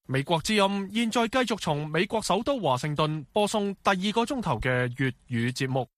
美國之音現在繼續從美國首都華盛頓播送第2個鐘頭嘅粵語節目。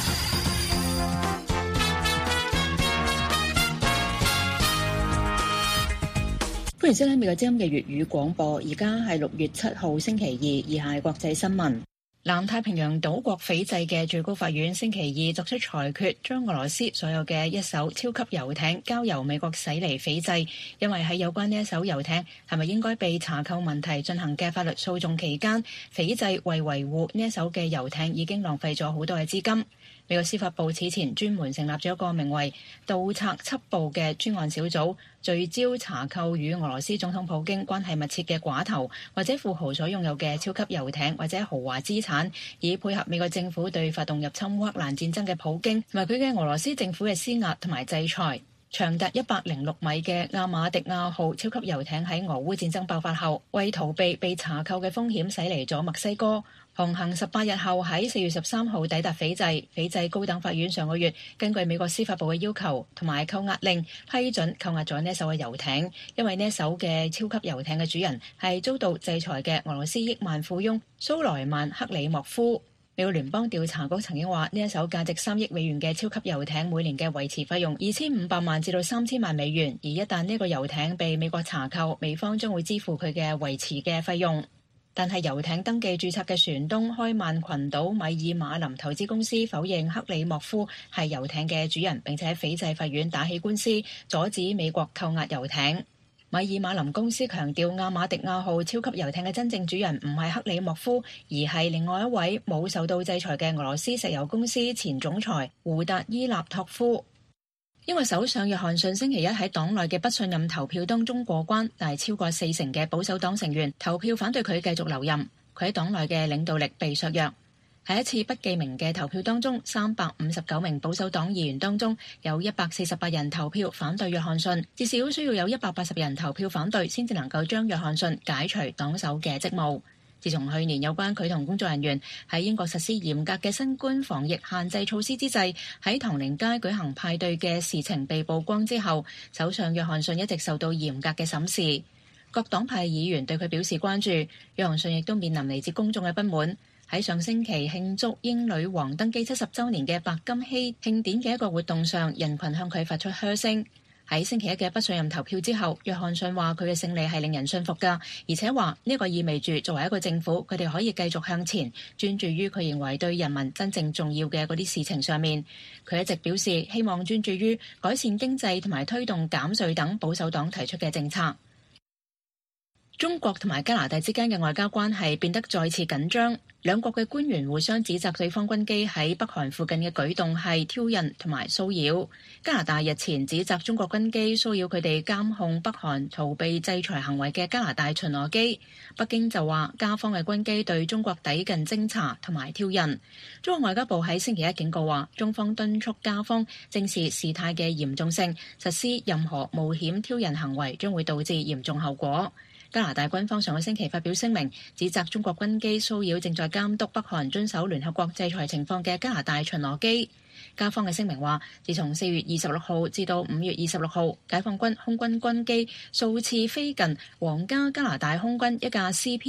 歡迎收聽美國之音嘅粵語廣播，而家係6月7號星期二，以下係國際新聞。南太平洋島國斐濟嘅最高法院星期二作出裁決，將俄羅斯所有嘅一艘超級遊艇交由美國駛離斐濟，因為喺有關呢一艘遊艇係咪應該被查扣問題進行嘅法律訴訟期間，斐濟為維護呢一艘嘅遊艇已經浪費咗好多嘅資金。美國司法部此前專門成立咗一個名為盜賊緝捕嘅專案小組，聚焦查扣與俄羅斯總統普京關係密切嘅寡頭或者富豪所擁有嘅超級遊艇或者豪華資產，以配合美國政府對發動入侵烏克蘭戰爭嘅普京同埋佢嘅俄羅斯政府嘅施壓同埋制裁。長達106米嘅亞馬迪亞號超級遊艇喺俄烏戰爭爆發後，為逃避被查扣嘅風險駛離咗墨西哥，航行18日後喺4月13號抵達斐濟。斐濟高等法院上個月根據美國司法部嘅要求同埋扣押令批准扣押咗呢一艘嘅遊艇，因為呢一艘嘅超級遊艇嘅主人係遭到制裁嘅俄羅斯億萬富翁蘇萊曼克里莫夫。美國聯邦調查局曾經話，呢一艘價值3億美元嘅超級遊艇每年嘅維持費用2500萬至到3000萬美元，而一旦呢個遊艇被美國查扣，美方將會支付佢嘅維持嘅費用。但係遊艇登記註冊嘅船東開曼群島米爾馬林投資公司否認克里莫夫係遊艇嘅主人，並且喺斐濟法院打起官司，阻止美國扣押遊艇。米爾馬林公司強調，亞馬迪亞號超級遊艇嘅真正主人唔係克里莫夫，而係另外一位冇受到制裁嘅俄羅斯石油公司前總裁胡達伊納托夫。因為首相約翰遜星期一喺黨內嘅不信任投票當中過關，但係超過40%嘅保守黨成員投票反對佢繼續留任，佢喺黨內嘅領導力被削弱。喺一次不記名嘅投票當中，359名保守黨議員當中有148人投票反對約翰遜，至少需要有180人投票反對先至能夠將約翰遜解除黨首嘅職務。自從去年有關佢同工作人員喺英國實施嚴格嘅新冠防疫限制措施之際，喺唐寧街舉行派對嘅事情被曝光之後，首相約翰遜一直受到嚴格嘅審視。各黨派議員對佢表示關注，約翰遜亦都面臨嚟自公眾嘅不滿。喺上星期慶祝英女王登基70週年嘅白金禧慶典嘅一個活動上，人群向佢發出噓聲。喺星期一嘅不信任投票之後，約翰遜話佢嘅勝利係令人信服㗎，而且話呢個意味住作為一個政府，佢哋可以繼續向前，專注於佢認為對人民真正重要嘅嗰啲事情上面。佢一直表示希望專注於改善經濟同埋推動減稅等保守黨提出嘅政策。中國同埋加拿大之間嘅外交關係變得再次緊張，兩國嘅官員互相指責對方軍機喺北韓附近嘅舉動係挑釁同埋騷擾。加拿大日前指責中國軍機騷擾佢哋監控北韓逃避制裁行為嘅加拿大巡邏機，北京就話加方嘅軍機對中國抵近偵察同埋挑釁。中國外交部喺星期一警告話，中方敦促加方正視事態嘅嚴重性，實施任何冒險挑釁行為將會導致嚴重後果。加拿大軍方上個星期發表聲明，指責中國軍機騷擾正在監督北韓遵守聯合國制裁情況嘅加拿大巡邏機。加方嘅聲明話，自從4月26號至到5月26號，解放軍空軍軍機數次飛近皇家加拿大空軍一架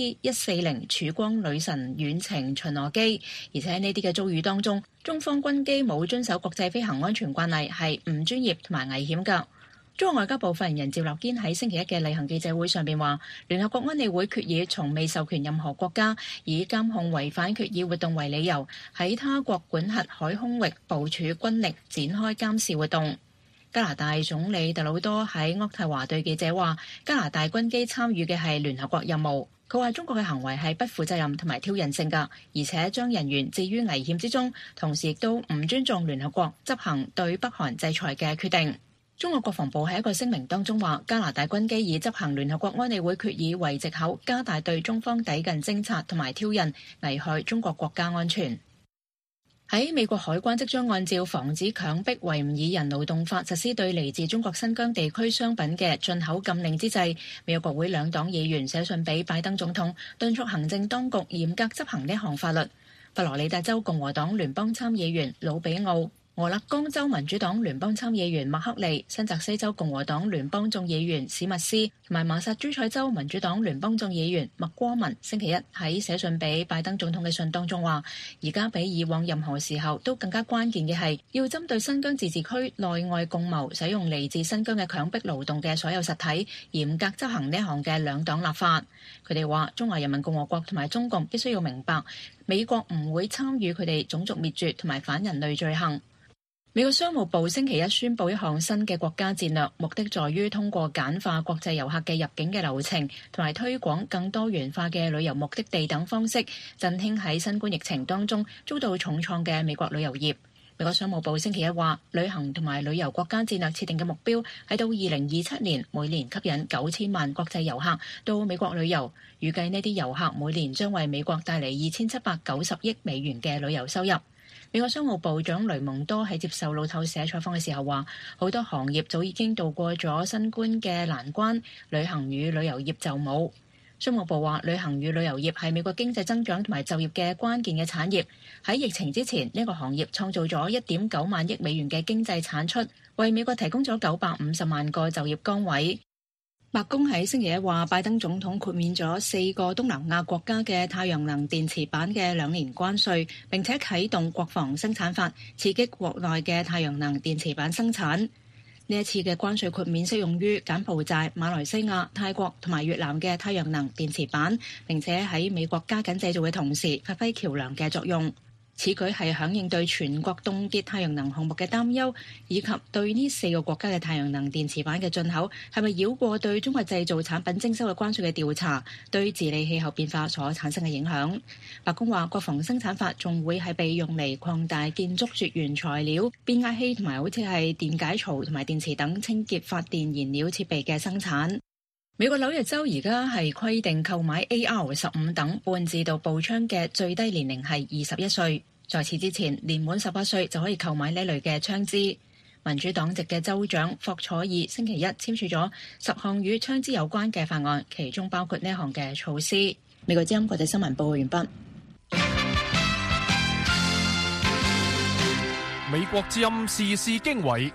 CP-140 曙光女神遠程巡邏機，而且喺呢啲嘅遭遇當中，中方軍機冇遵守國際飛行安全慣例，係唔專業同埋危險㗎。中國外交部發言人趙立堅喺星期一嘅例行記者會上邊話，聯合國安理會決議從未授權任何國家以監控違反決議活動為理由，喺他國管轄海空域部署軍力展開監視活動。加拿大總理特魯多喺渥太華對記者話，加拿大軍機參與嘅係聯合國任務。佢話中國嘅行為係不負責任同埋挑釁性㗎，而且將人員置於危險之中，同時亦都唔尊重聯合國執行對北韓制裁嘅決定。中國國防部喺一個聲明當中話，加拿大軍機以執行聯合國安理會決議為藉口，加大對中方抵近偵察同埋挑釁，危害中國國家安全。喺美國海關即將按照防止強迫維吾爾人勞動法實施對嚟自中國新疆地區商品嘅進口禁令之際，美國國會兩黨議員寫信俾拜登總統，敦促行政當局嚴格執行呢項法律。佛羅里達州共和黨聯邦參議員魯比奧俄勒岡州民主黨聯邦參議員麥克利、新澤西州共和黨聯邦眾議員史密斯同埋麻薩諸塞州民主黨聯邦眾議員麥戈文星期一喺寫信俾拜登總統嘅信當中話，而家比以往任何時候都更加關鍵嘅係要針對新疆自治區內外共謀使用嚟自新疆嘅強迫勞動嘅所有實體，嚴格執行呢項嘅兩黨立法。佢哋話，中華人民共和國同埋中共必須要明白，美國唔會參與佢哋種族滅絕同埋反人類罪行。美國商務部星期一宣布一項新嘅國家戰略，目的在於通過簡化國際遊客嘅入境嘅流程，同埋推廣更多元化嘅旅遊目的地等方式，振興喺新冠疫情當中遭到重創嘅美國旅遊業。美國商務部星期一話，旅行同埋旅遊國家戰略設定嘅目標係到2027年每年吸引9000萬國際遊客到美國旅遊，預計呢啲遊客每年將為美國帶嚟2790億美元嘅旅遊收入。美國商務部長雷蒙多喺接受路透社採訪嘅時候話，好多行業早已經渡過咗新冠嘅難關，旅行與旅遊業就冇。商務部話，旅行與旅遊業係美國經濟增長同埋就業嘅關鍵嘅產業。喺疫情之前，呢個行業創造咗1.9萬億美元嘅經濟產出，為美國提供咗950萬個就業崗位。白宮喺星期一話，拜登總統豁免咗4個東南亞國家嘅太陽能電池板嘅2年關稅，並且啟動國防生產法，刺激國內嘅太陽能電池板生產。呢一次嘅關稅豁免適用於柬埔寨、馬來西亞、泰國同埋越南嘅太陽能電池板，並且喺美國加緊製造嘅同時，發揮橋樑嘅作用。此舉係響應對全國凍結太陽能項目嘅擔憂，以及對呢4個國家嘅太陽能電池板嘅進口係咪繞過對中國製造產品徵收嘅關稅嘅調查，對治理氣候變化所產生嘅影響。白宮話，國防生產法仲會係被用嚟擴大建築絕緣材料、變壓器同埋好似係電解槽同埋電池等清潔發電燃料設備嘅生產。美國紐約州而家係規定購買 AR-15等半自動步槍嘅最低年齡係21歲，在此之前年滿18歲就可以購買呢類嘅槍支。民主黨籍嘅州長霍楚爾星期一簽署咗10項與槍支有關嘅法案，其中包括呢項嘅措施。美國之音國際新聞報告完畢。 美國之音時事經緯。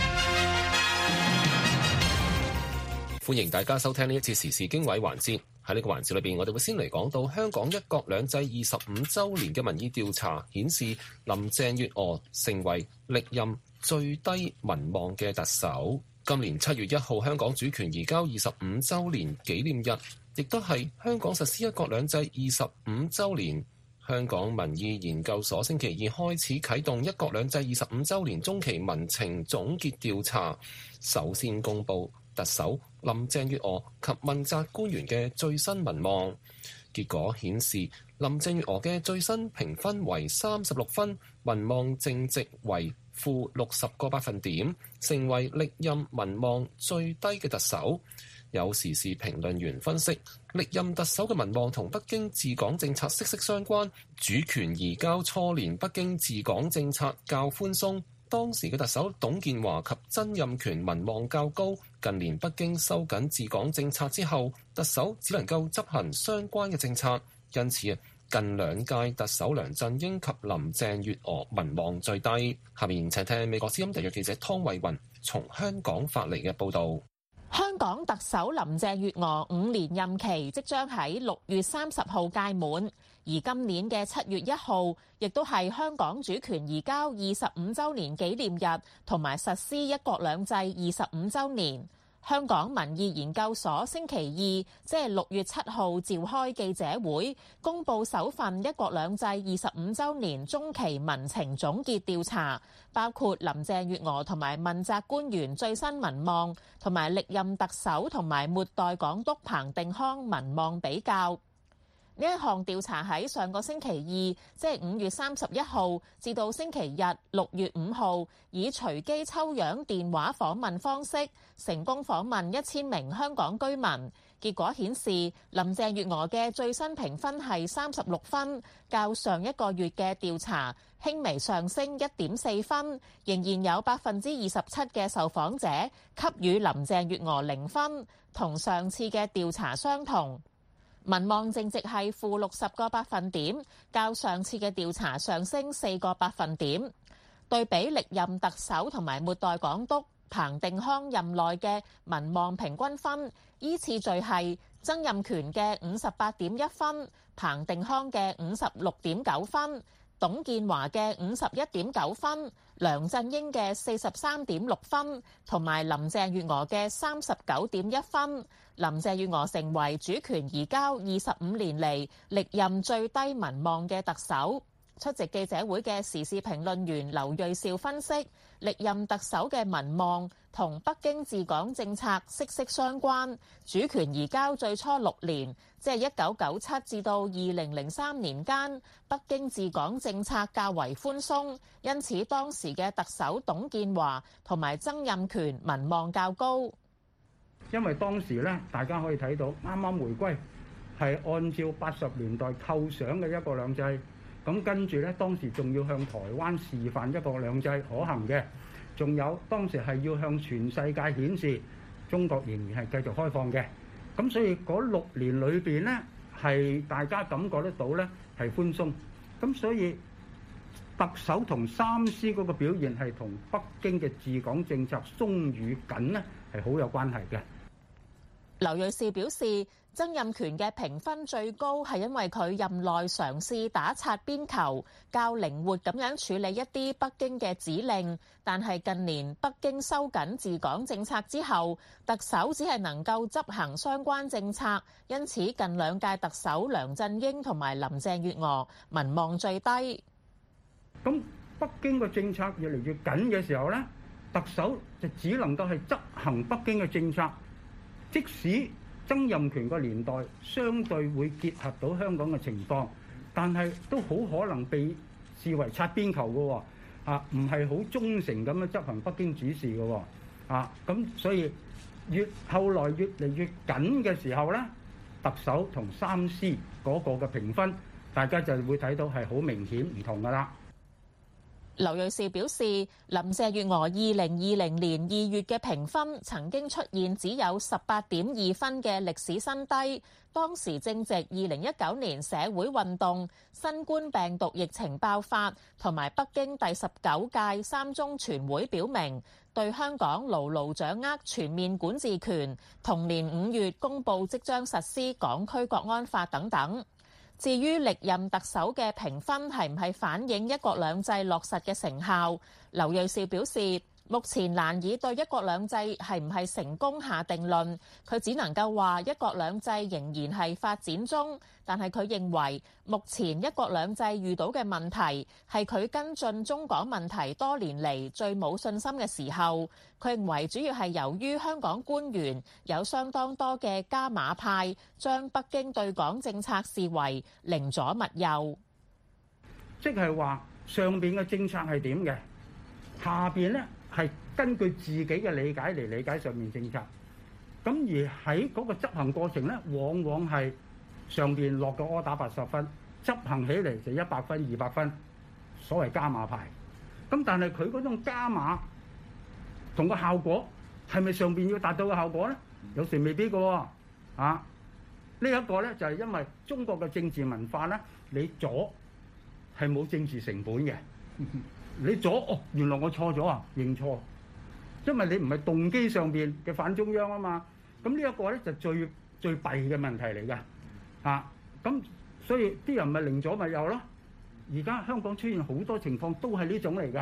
歡迎大家收聽呢一次時事經緯環節。喺呢個環節裏邊，我哋會先嚟講到香港一國兩制25週年嘅民意調查顯示，林鄭月娥成為歷任最低民望嘅特首。今年7月1號，香港主權移交25週年紀念日，亦都係香港實施一國兩制25週年。香港民意研究所星期二開始啟動一國兩制25週年中期民情總結調查，首先公佈特首林鄭月娥及問責官員嘅最新民望。結果顯示，林鄭月娥嘅最新評分為36分，民望淨值為-60個百分點，成為歷任民望最低嘅特首。有時事評論員分析，歷任特首嘅民望同北京治港政策息息相關。主權移交初年，北京治港政策較寬鬆，當時嘅特首董建華及曾蔭權民望較高。近年北京收緊治港政策之後，特首只能夠執行相關嘅政策，因此近兩屆特首梁振英及林鄭月娥民望最低。下面請聽美國之音特約記者湯慧雲從香港發嚟嘅報導。 香港特首林鄭月娥5年任期即將喺6月30號屆滿，而今年嘅7月1號亦都係香港主權移交25週年紀念日，同埋實施一國兩制25週年。香港民意研究所星期二即係6月7號召開記者會，公佈首份一國兩制25週年中期民情總結調查，包括林鄭月娥同埋問責官員最新民望，同埋歷任特首同埋末代港督彭定康民望比較。呢一項調查喺上個星期二，即係5月31號至到星期日6月5號，以隨機抽樣電話訪問方式，成功訪問1000名香港居民。結果顯示，林鄭月娥嘅最新評分係36分，較上一個月嘅調查輕微上升1.4分，仍然有27%嘅受訪者給予林鄭月娥0分，同上次嘅調查相同。民望淨值係-60個百分點，較上次嘅調查上升4個百分點。 對比歷任特首同埋末代港督彭定康任內嘅民望平均分，依次序係曾蔭權嘅58.1分、彭定康嘅56.9分、董建華嘅51.9分、梁振英嘅43.6分，同埋林鄭月娥嘅39.1分。林鄭月娥成為主權移交25年嚟歷任最低民望嘅特首。出席記者會嘅時事評論員劉銳紹分析，歷任特首嘅民望同北京治港政策息息相關。主權移交最初6年，即係1997至到2003年間，北京治港政策較為寬鬆，因此當時嘅特首董建華同埋曾蔭權民望較高。 因為當時咧，大家可以睇到啱啱回歸係按照80年代構想嘅一國兩制。咁跟住咧，當時仲要向台灣示範一國兩制可行嘅，仲有當時係要向全世界顯示中國仍然係繼續開放嘅。咁所以嗰6年裏邊咧，係大家感覺得到咧係寬鬆。咁所以特首同三司嗰個表現係同北京嘅治港政策鬆與緊咧係好有關係嘅。 劉銳紹表示，曾蔭權嘅評分最高係因為佢任內嘗試打擦邊球，較靈活咁樣處理一啲北京嘅指令。但係近年北京收緊治港政策之後，特首只係能夠執行相關政策，因此近2屆特首梁振英同埋林鄭月娥民望最低。 咁北京嘅政策越嚟越緊嘅時候咧，特首就只能夠係執行北京嘅政策。即使曾蔭權個年代相對會結合到香港嘅情況，但係都好可能被視為擦邊球嘅喎，唔係好忠誠咁樣執行北京指示嘅喎，咁所以後來越嚟越緊嘅時候咧，特首同三司嗰個嘅評分，大家就會睇到係好明顯唔同㗎啦。 劉銳紹表示，林鄭月娥2020年2月嘅評分曾經出現只有18.2分嘅歷史新低，當時正值2019年社會運動、新冠病毒疫情爆發，同埋北京第19屆3中全會表明對香港牢牢掌握全面管治權，同年5月公佈即將實施港區國安法等等。至於歷任特首嘅評分係唔係反映一國兩制落實嘅成效，劉銳紹表示，目前難以對一國兩制係唔係成功下定論，佢只能夠話一國兩制仍然係發展中，但係佢認為目前一國兩制遇到嘅問題係佢跟進中港問題多年嚟最冇信心嘅時候。佢認為主要係由於香港官員有相當多嘅加碼派，將北京對港政策視為寧左勿右， 即係話上邊嘅政策係點嘅，下邊咧係根據自己嘅理解嚟理解上面政策，咁而喺嗰個執行過程咧，往往係上邊落個柯打80分，執行起嚟就100分、200分，所謂加碼派。咁但係佢嗰種加碼同個效果係咪上邊要達到嘅效果咧？有時未必嘅喎，呢一個咧就係因為中國嘅政治文化咧，你左係冇政治成本嘅。你左原來我錯咗啊，認錯，因為你唔係動機上邊嘅反中央啊嘛。咁呢一個咧就最弊嘅問題嚟㗎，咁所以啲人咪寧左勿右咯。而家香港出現好多情況都係呢種嚟㗎。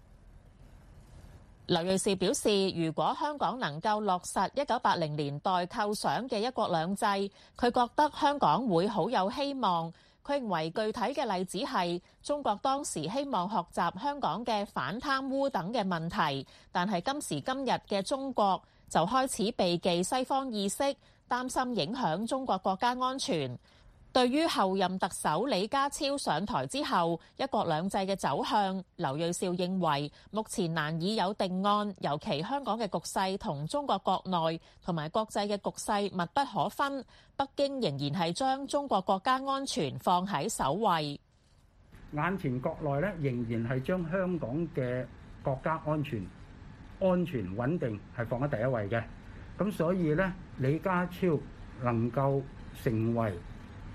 劉銳紹表示，如果香港能夠落實1980年代構想嘅一國兩制，佢覺得香港會好有希望。佢認為具體嘅例子係中國當時希望學習香港嘅反貪污等嘅問題，但係今時今日嘅中國就開始避忌西方意識，擔心影響中國國家安全。對於後任特首李家超上台之後一國兩制嘅走向，劉銳紹認為目前難以有定案，尤其香港嘅局勢同中國國內同埋國際嘅局勢密不可分，北京仍然係將中國國家安全放喺首位。 眼前國內咧仍然係將香港嘅國家安全穩定係放喺第一位嘅，咁所以咧李家超能夠成為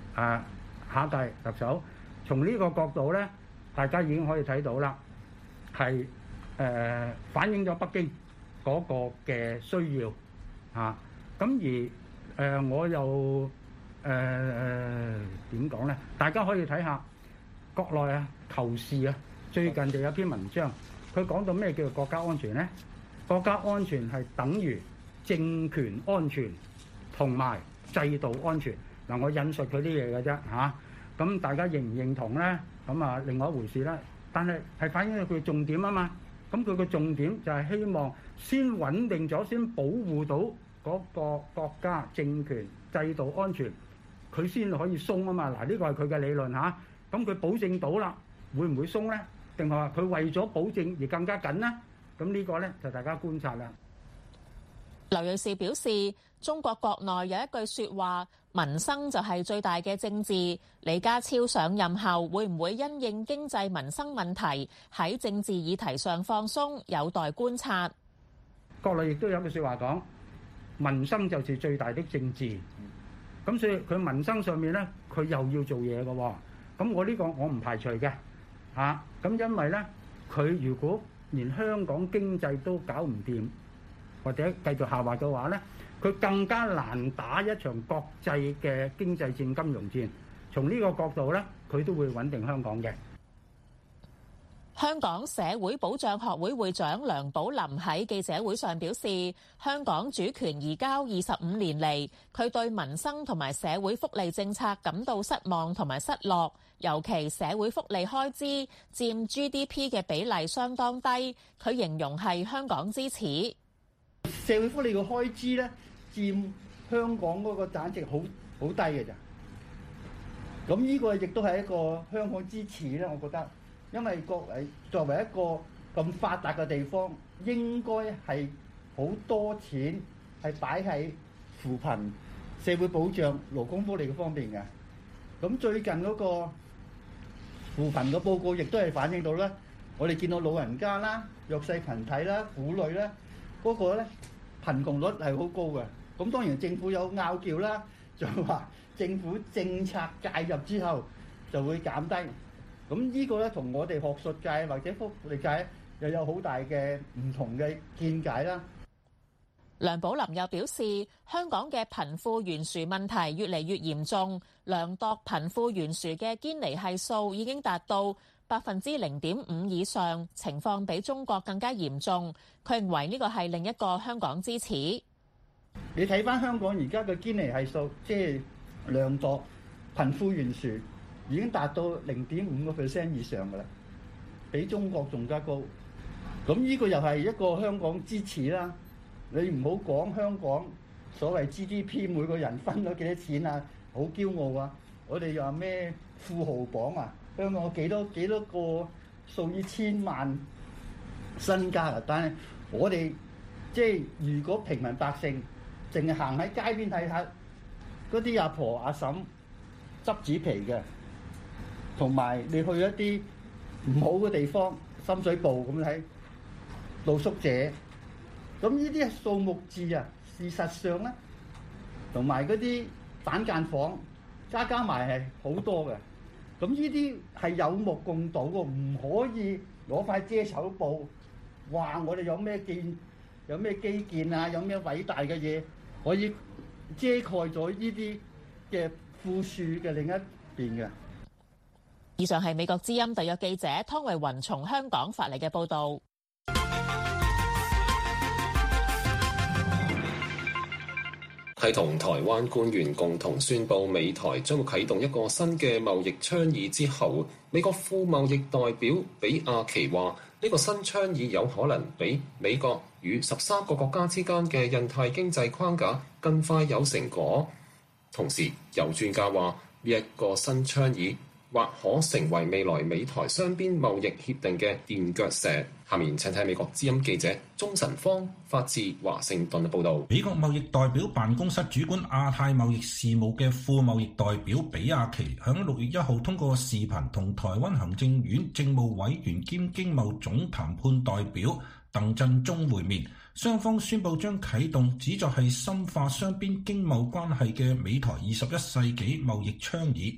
下一屆特首，從呢個角度咧，大家已經可以睇到啦。 係反映咗北京嗰個嘅需要嚇。咁而我又點講咧？大家可以睇下國內啊，求是啊，最近就有篇文章，佢講到咩叫做國家安全咧？國家安全係等於政權安全同埋制度安全。嗱，我引述佢啲嘢嘅啫嚇。咁大家認唔認同咧？咁啊，另外一回事啦。但係反映咗佢重點啊嘛。咁佢個重點就係希望先穩定咗，先保護到嗰個國家政權制度安全，佢先可以鬆啊嘛。嗱，呢個係佢嘅理論嚇。咁佢保證到啦，會唔會鬆咧？定係話佢為咗保證而更加緊咧？咁呢個咧就大家觀察啦。 劉銳紹表示，中國國內有一句説話，民生就係最大嘅政治。李家超上任後會唔會因應經濟民生問題喺政治議題上放鬆，有待觀察。 國內亦都有句説話講，民生就是最大的政治。咁所以佢民生上面咧，佢又要做嘢嘅喎。咁我呢個我唔排除嘅嚇。咁因為咧，佢如果連香港經濟都搞唔掂，或者繼續下滑嘅話咧，佢更加難打一場國際嘅經濟戰、金融戰。從呢個角度咧，佢都會穩定香港嘅。 香港社會保障學會會長梁寶林喺記者會上表示，香港主權移交25年嚟，佢對民生同埋社會福利政策感到失望同埋失落，尤其社會福利開支佔 GDP 嘅比例相當低，佢形容係香港之恥。 社會福利嘅開支咧，佔香港嗰個產值好低嘅咋。咁呢個亦都係一個香港之恥咧，我覺得。因為作為一個咁發達嘅地方，應該係好多錢係擺喺扶貧、社會保障、勞工福利嘅方面嘅。咁最近嗰個扶貧嘅報告亦都係反映到咧，我哋見到老人家啦、弱勢群體啦、婦女啦，嗰個咧貧窮率係好高嘅。咁當然政府有拗撬啦，就話政府政策介入之後就會減低。咁呢個咧同我哋學術界或者福利界又有好大嘅唔同嘅見解啦。 梁寶林又表示，香港嘅貧富懸殊問題越嚟越嚴重，量度貧富懸殊嘅堅尼係數已經達到0.5%以上，情況比中國更加嚴重。佢認為呢個係另一個香港之恥。 你睇翻香港而家嘅堅尼係數，即係量度貧富懸殊，已經達到0.5% 以上㗎啦，比中國仲加高。咁呢個又係一個香港之恥啦。你唔好講香港所謂 GDP 每個人分咗幾多錢啊，好驕傲啊！我哋又話咩富豪榜啊，香港有幾多個數以千萬身家啊！但係我哋即係如果平民百姓淨係行喺街邊睇下嗰啲阿婆阿嬸執紙皮嘅，同埋你去一啲唔好嘅地方，深水埗咁睇露宿者，咁呢啲數目字啊，事實上咧，同埋嗰啲板間房加埋係好多嘅。咁呢啲係有目共睹嘅，唔可以攞塊遮醜布話我哋有咩基建啊，有咩偉大嘅嘢可以遮蓋咗呢啲嘅富庶嘅另一邊嘅。 以上係美國之音特約記者湯慧雲從香港發嚟嘅報導。 係同台灣官員共同宣布美台將會啟動一個新嘅貿易倡議之後，美國副貿易代表比亞奇話：呢個新倡議有可能比美國與13個國家之間嘅印太經濟框架更快有成果。同時，有專家話呢一個新倡議或可成為未來美台雙邊貿易協定嘅墊腳石。下面請睇美國之音記者鍾晨芳發自華盛頓嘅報導。 美國貿易代表辦公室主管亞太貿易事務嘅副貿易代表比亞奇響6月1號通過視頻同台灣行政院政務委員兼經貿總談判代表鄧振中會面，雙方宣布將啟動旨在係深化雙邊經貿關係嘅美台21世紀貿易倡議。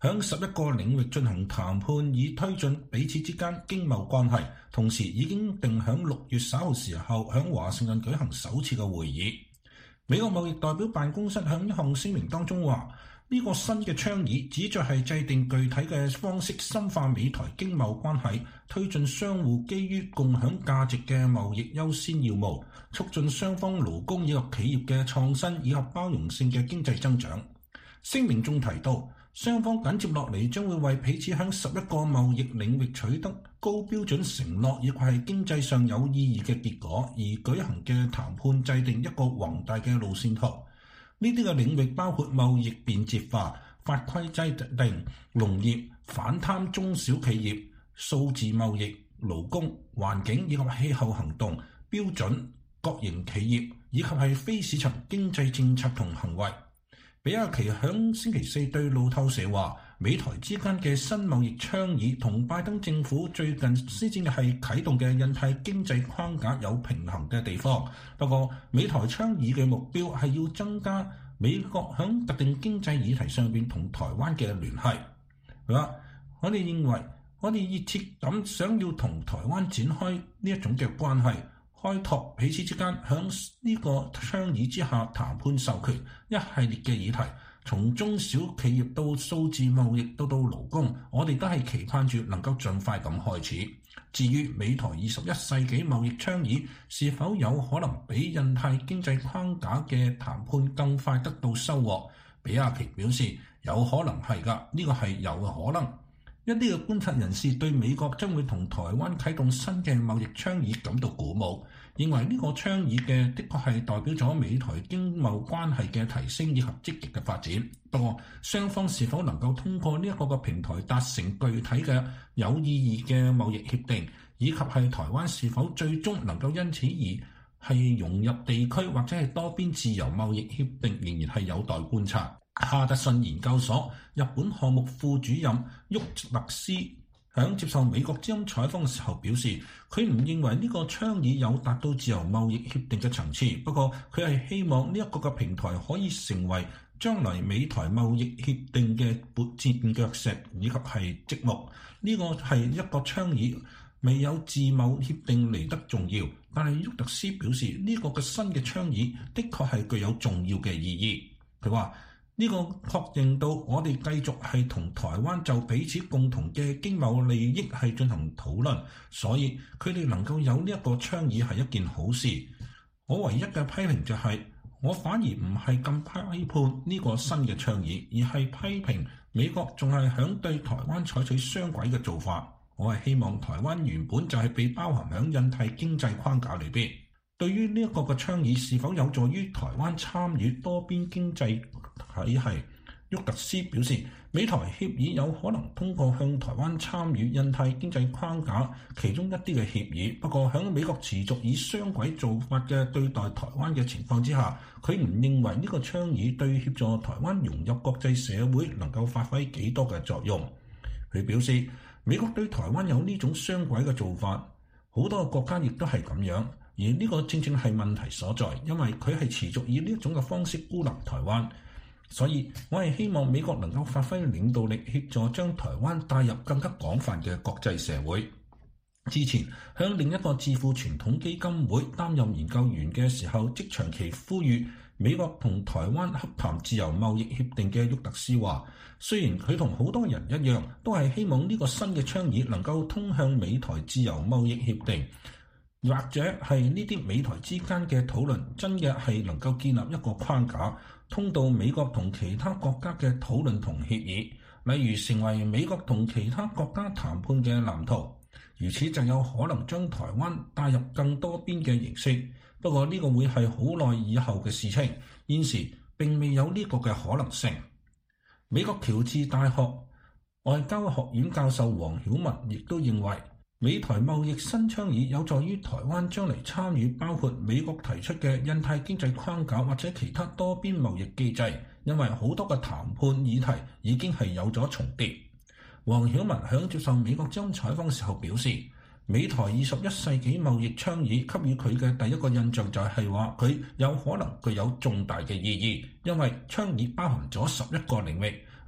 響11個領域進行談判，以推進彼此之間經貿關係。同時已經定響6月稍後時候響華盛頓舉行首次嘅會議。美國貿易代表辦公室響一項聲明當中話，呢個新嘅倡議旨在係制定具體嘅方式，深化美台經貿關係，推進相互基於共享價值嘅貿易優先要務，促進雙方勞工以及企業嘅創新以及包容性嘅經濟增長。聲明仲提到，雙方緊接落嚟將會為彼此響11個貿易領域取得高標準承諾，亦係經濟上有意義嘅結果而舉行嘅談判，制定一個宏大嘅路線圖。呢啲嘅領域包括貿易便捷化、法規制定、農業、反貪中小企業、數字貿易、勞工、環境以及氣候行動、標準、國營企業以及係非市場經濟政策同行為。比亞奇響星期四對路透社話，美台之間嘅新貿易倡議同拜登政府最近施政係啟動嘅印太經濟框架有平衡嘅地方。不過，美台倡議嘅目標係要增加美國響特定經濟議題上邊同台灣嘅聯繫。佢話：我哋認為我哋熱切咁想要同台灣展開呢一種嘅關係。開拓彼此之間響呢個倡議之下談判授權一系列嘅議題，從中小企業到數字貿易到勞工，我哋都係期盼住能夠盡快咁開始。至於美台21世紀貿易倡議是否有可能比印太經濟框架嘅談判更快得到收穫，比亞奇表示有可能係㗎，呢個係有可能。一啲嘅觀察人士對美國將會同台灣啟動新嘅貿易倡議感到鼓舞，認為呢個倡議的確係代表咗美台經貿關係嘅提升以及積極嘅發展。不過，雙方是否能夠通過呢一個嘅平台達成具體嘅有意義嘅貿易協定，以及係台灣是否最終能夠因此而係融入地區或者係多邊自由貿易協定，仍然係有待觀察。哈德遜研究所日本項目副主任沃特斯響接受美國之音採訪嘅時候表示，佢唔認為呢個倡議有達到自由貿易協定嘅層次，不過佢係希望呢一個嘅平台可以成為將來美台貿易協定嘅墊腳石以及係積木。呢個係一個倡議，未有自貿協定嚟得重要，但係沃特斯表示呢個嘅新嘅倡議的確係具有重要嘅意義。佢話：呢個確認到我哋繼續係同台灣就彼此共同嘅經貿利益係進行討論，所以佢哋能夠有呢一個倡議係一件好事。我唯一嘅批評就係，我反而唔係咁批判呢個新嘅倡議，而係批評美國仲係響對台灣採取雙軌嘅做法。我係希望台灣原本就係被包含響印太經濟框架裏邊。對於呢一個嘅倡議是否有助於台灣參與多邊經濟體系，沃特斯表示，美台協議有可能通過向台灣參與印太經濟框架其中一啲嘅協議。不過喺美國持續以雙軌做法嘅對待台灣嘅情況之下，佢唔認為呢個倡議對協助台灣融入國際社會能夠發揮幾多嘅作用。佢表示，美國對台灣有呢種雙軌嘅做法，好多國家亦都係咁樣。而呢個正正係問題所在，因為佢係持續以呢一種嘅方式孤立台灣，所以我係希望美國能夠發揮領導力，協助將台灣帶入更加廣泛嘅國際社會。之前向另一個智庫傳統基金會擔任研究員嘅時候，即長期呼籲美國同台灣洽談自由貿易協定嘅沃特斯話，雖然佢同好多人一樣，都係希望呢個新嘅倡議能夠通向美台自由貿易協定。或者係呢啲美台之間嘅討論真嘅係能夠建立一個框架，通到美國同其他國家嘅討論同協議，例如成為美國同其他國家談判嘅藍圖。如此就有可能將台灣帶入更多邊嘅形式。不過呢個會係好耐以後嘅事情，現時並未有呢個嘅可能性。美國喬治大學外交學院教授黃曉文亦都認為，美台貿易新倡議有助於台灣將嚟參與包括美國提出嘅印太經濟框架或者其他多邊貿易機制，因為好多嘅談判議題已經係有咗重疊。黃曉文響接受美國之音採訪時候表示，美台21世紀貿易倡議給予佢嘅第一個印象就係話佢有可能具有重大嘅意義，因為倡議包含咗11個領域，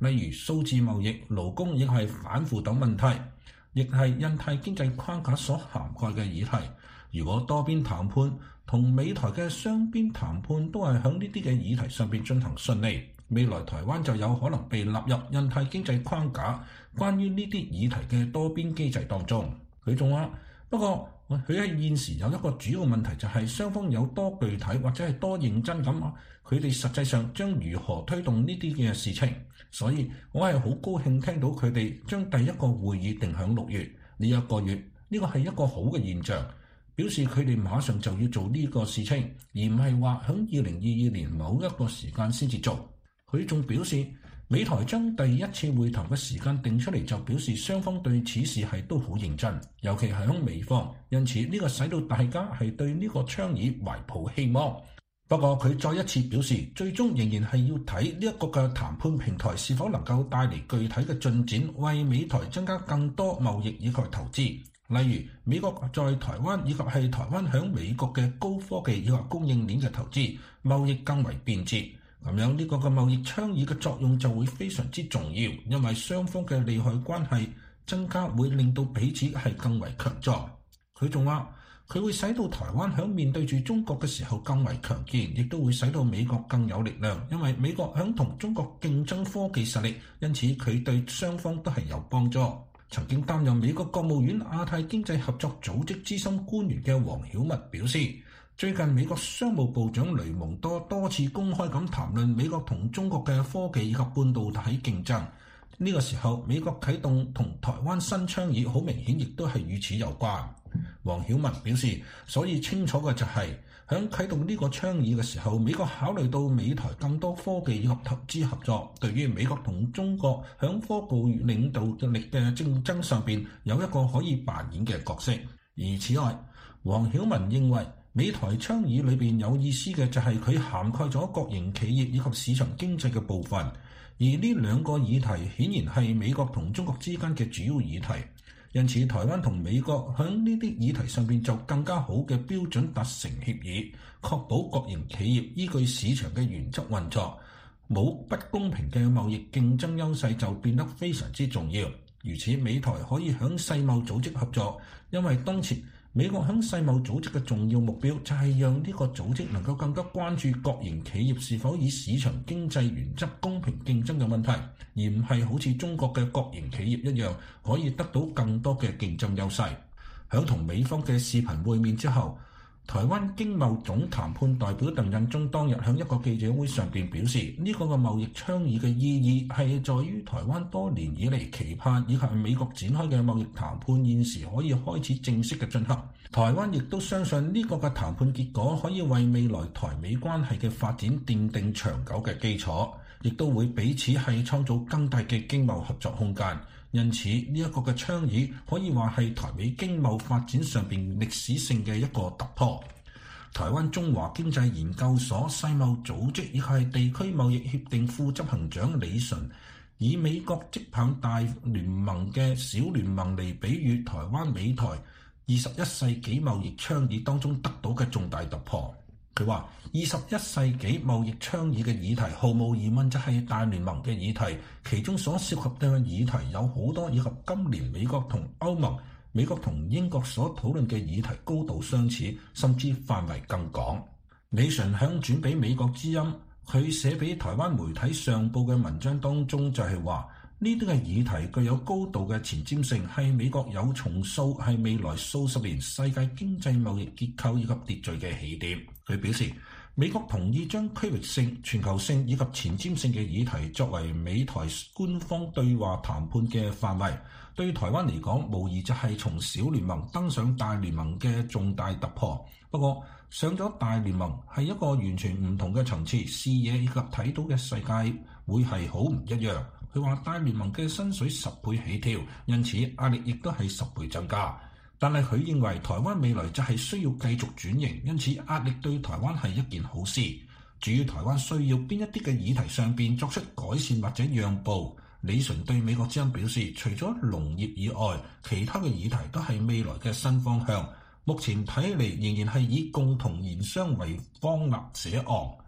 例如數字貿易、勞工亦係反腐等問題，亦係印太經濟框架所涵蓋嘅議題。如果多邊談判同美台嘅雙邊談判都係響呢啲嘅議題上邊進行順利，未來台灣就有可能被納入印太經濟框架關於呢啲議題嘅多邊機制當中。佢仲話，不過佢喺現時有一個主要問題，就係雙方有多具體或者係多認真咁，佢哋實際上將如何推動呢啲嘅事情。所以我係好高興聽到佢哋將第一個會議定響6月呢一個月，呢個係一個好嘅現象，表示佢哋馬上就要做呢個事情，而唔係話響2022年某一個時間先至做。佢仲表示，美台將第一次會談嘅時間定出嚟，就表示雙方對此事係都好認真，尤其係響美方，因此呢個使到大家係對呢個倡議懷抱希望。不過佢再一次表示，最終仍然係要睇呢一個嘅談判平台是否能夠帶嚟具體嘅進展，為美台增加更多貿易以及投資。例如美國在台灣以及係台灣響美國嘅高科技以及供應鏈嘅投資，貿易更為便捷。咁樣呢個嘅貿易倡議嘅作用就會非常之重要，因為雙方嘅利害關係增加會令到彼此係更為強壯。佢仲話，佢會使到台灣響面對住中國嘅時候更為強健，亦都會使到美國更有力量，因為美國響同中國競爭科技實力，因此佢對雙方都係有幫助。曾經擔任美國國務院亞太經濟合作組織資深官員嘅黃曉蜜表示，最近美國商務部長雷蒙多多次公開咁談論美國同中國嘅科技以及半導體競爭。呢個時候，美國啟動同台灣新倡議，好明顯亦都係與此有關。黃曉蜜表示，所以清楚嘅就係響啟動呢個倡議嘅時候，美國考慮到美台更多科技以及投資合作，對於美國同中國響科技領導力嘅競爭上邊有一個可以扮演嘅角色。而此外，黃曉蜜認為美台倡議裏邊有意思嘅就係佢涵蓋咗國營企業以及市場經濟嘅部分，而呢兩個議題顯然係美國同中國之間嘅主要議題，因此台灣同美國響呢啲議題上邊就更加好嘅標準達成協議，確保國營企業依據市場嘅原則運作，冇不公平嘅貿易競爭優勢就變得非常之重要。如此美台可以響世貿組織合作，因為當前美國響世貿組織嘅重要目標就係讓呢個組織能夠更加關注國營企業是否以市場經濟原則公平競爭嘅問題，而唔係好似中國嘅國營企業一樣可以得到更多嘅競爭優勢。響同美方嘅視頻會面之後，台灣經貿總談判代表鄧印忠當日喺一個記者會上邊表示，呢個嘅貿易倡議嘅意義係在於台灣多年以嚟期盼以及美國展開嘅貿易談判現時可以開始正式嘅進行。台灣亦都相信呢個嘅談判結果可以為未來台美關係嘅發展奠定長久嘅基礎，亦都會彼此係創造更大嘅經貿合作空間。因此呢一個嘅倡議可以話係台美經貿發展上邊歷史性嘅一個突破。台灣中華經濟研究所世貿組織以及係地區貿易協定副執行長李淳以美國職棒大聯盟嘅小聯盟嚟比喻台灣美台21世紀貿易倡議當中得到嘅重大突破。佢話21世紀貿易倡議嘅議題毫無疑問就係大聯盟嘅議題，其中所涉及嘅議題有好多以及今年美國同歐盟、美國同英國所討論嘅議題高度相似，甚至範圍更廣。李淳響轉俾美國之音，佢寫俾台灣媒體上報嘅文章當中就係話，呢啲嘅議題具有高度嘅前瞻性，係美國有重塑係未來數十年世界經濟貿易結構以及秩序嘅起點。佢表示，美國同意將區域性、全球性以及前瞻性嘅議題作為美台官方對話談判嘅範圍。對台灣嚟講，無疑就係從小聯盟登上大聯盟嘅重大突破。不過，上咗大聯盟係一個完全唔同嘅層次，視野以及睇到嘅世界會係好唔一樣。佢話大聯盟嘅薪水10倍起跳，因此壓力亦都係10倍增加。但係佢認為台灣未來就係需要繼續轉型，因此壓力對台灣係一件好事。至於台灣需要邊一啲嘅議題上邊作出改善或者讓步，李淳對美國之音表示，除咗農業以外，其他嘅議題都係未來嘅新方向。目前睇嚟仍然係以共同研商為方立寫案。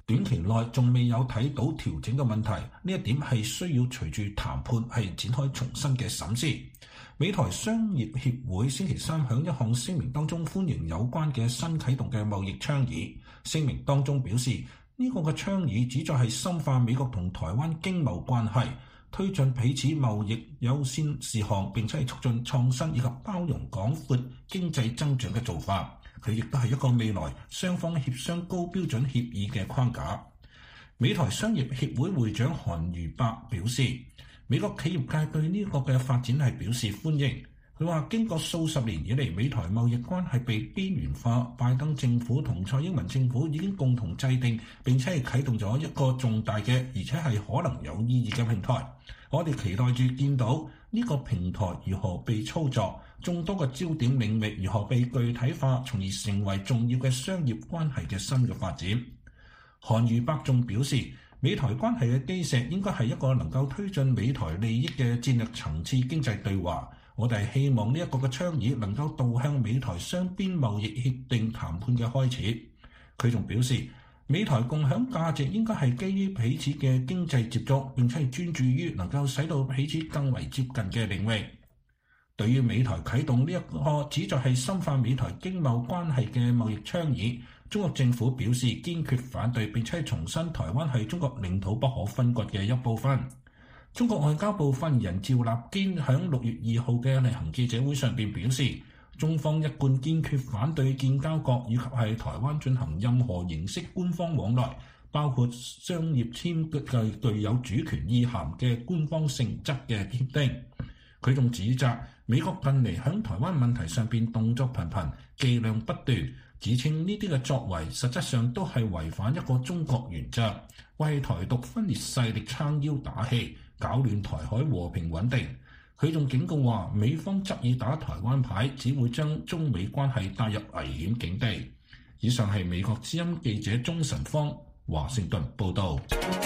短期內仲未有睇到調整嘅問題，呢一點係需要隨住談判係展開重新嘅審視。美台商業協會星期三響一項聲明當中歡迎有關嘅新啟動嘅貿易倡議。聲明當中表示，呢個嘅倡議旨在係深化美國同台灣經貿關係，推進彼此貿易優先事項，並且係促進創新以及包容廣闊經濟增長嘅做法。佢亦都係一個未來雙方協商高標準協議嘅框架。美台商業協會會長韓如伯表示，美國企業界對呢個嘅發展係表示歡迎。佢話經過數十年以嚟，美台貿易關係被邊緣化，拜登政府同蔡英文政府已經共同制定並且係啟動咗一個重大嘅而且係可能有意義嘅平台。我哋期待住見到呢個平台如何被操作，眾多嘅焦點領域如何被具體化，從而成為重要嘅商業關係嘅新嘅發展。韓如伯仲表示，美台關係嘅基石應該係一個能夠推進美台利益嘅戰略層次經濟對話。我哋希望呢一個嘅倡議能夠導向美台雙邊貿易協定談判嘅開始。佢仲表示，美台共享價值應該係基於彼此嘅經濟接觸，並且係專注於能夠使到彼此更為接近嘅領域。對於美台啟動呢一個旨在係深化美台經貿關係嘅貿易倡議，中國政府表示堅決反對，並且係重申台灣係中國領土不可分割嘅一部分。中國外交部發言人趙立堅喺6月2號嘅例行記者會上邊表示，中方一貫堅決反對建交國以及係台灣進行任何形式官方往來，包括商業簽具有主權意涵嘅官方性質嘅協定。佢仲指責美國近嚟喺台灣問題上邊動作頻頻、伎倆不斷，指稱呢啲嘅作為實質上都係違反一個中國原則，為台獨分裂勢力撐腰打氣，搞亂台海和平穩定。佢仲警告話，美方執意打台灣牌，只會將中美關係帶入危險境地。以上係美國之音記者鍾晨芳華盛頓報導。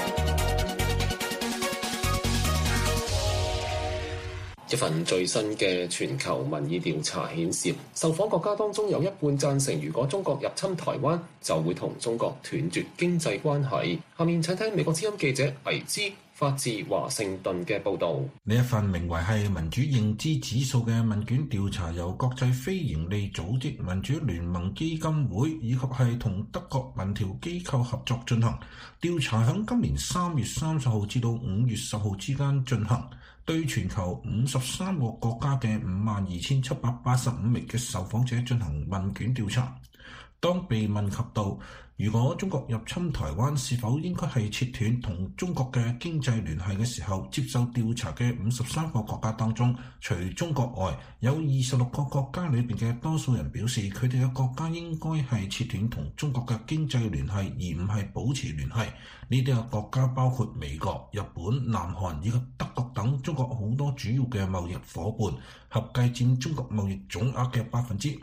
一份最新嘅全球民意調查顯示，受訪國家當中有一半贊成，如果中國入侵台灣，就會同中國斷絕經濟關係。下面請聽美國之音記者倪之發自華盛頓嘅報導。 呢一份名為係民主認知指數嘅問卷調查，由國際非營利組織民主聯盟基金會以及係同德國民調機構合作進行。調查響今年3月30號至到5月10號之間進行，對全球53個國家嘅52,785名嘅受訪者進行問卷調查。當被問及到如果中國入侵台灣是否應該係切斷同中國嘅經濟聯繫嘅時候，接受調查嘅53個國家當中，除中國外，有26個國家裏邊嘅多數人表示佢哋嘅國家應該係切斷同中國嘅經濟聯繫，而唔係保持聯繫。呢啲嘅國家包括美國、日本、南韓以及德國等中國好多主要嘅貿易夥伴，合計佔中國貿易總額嘅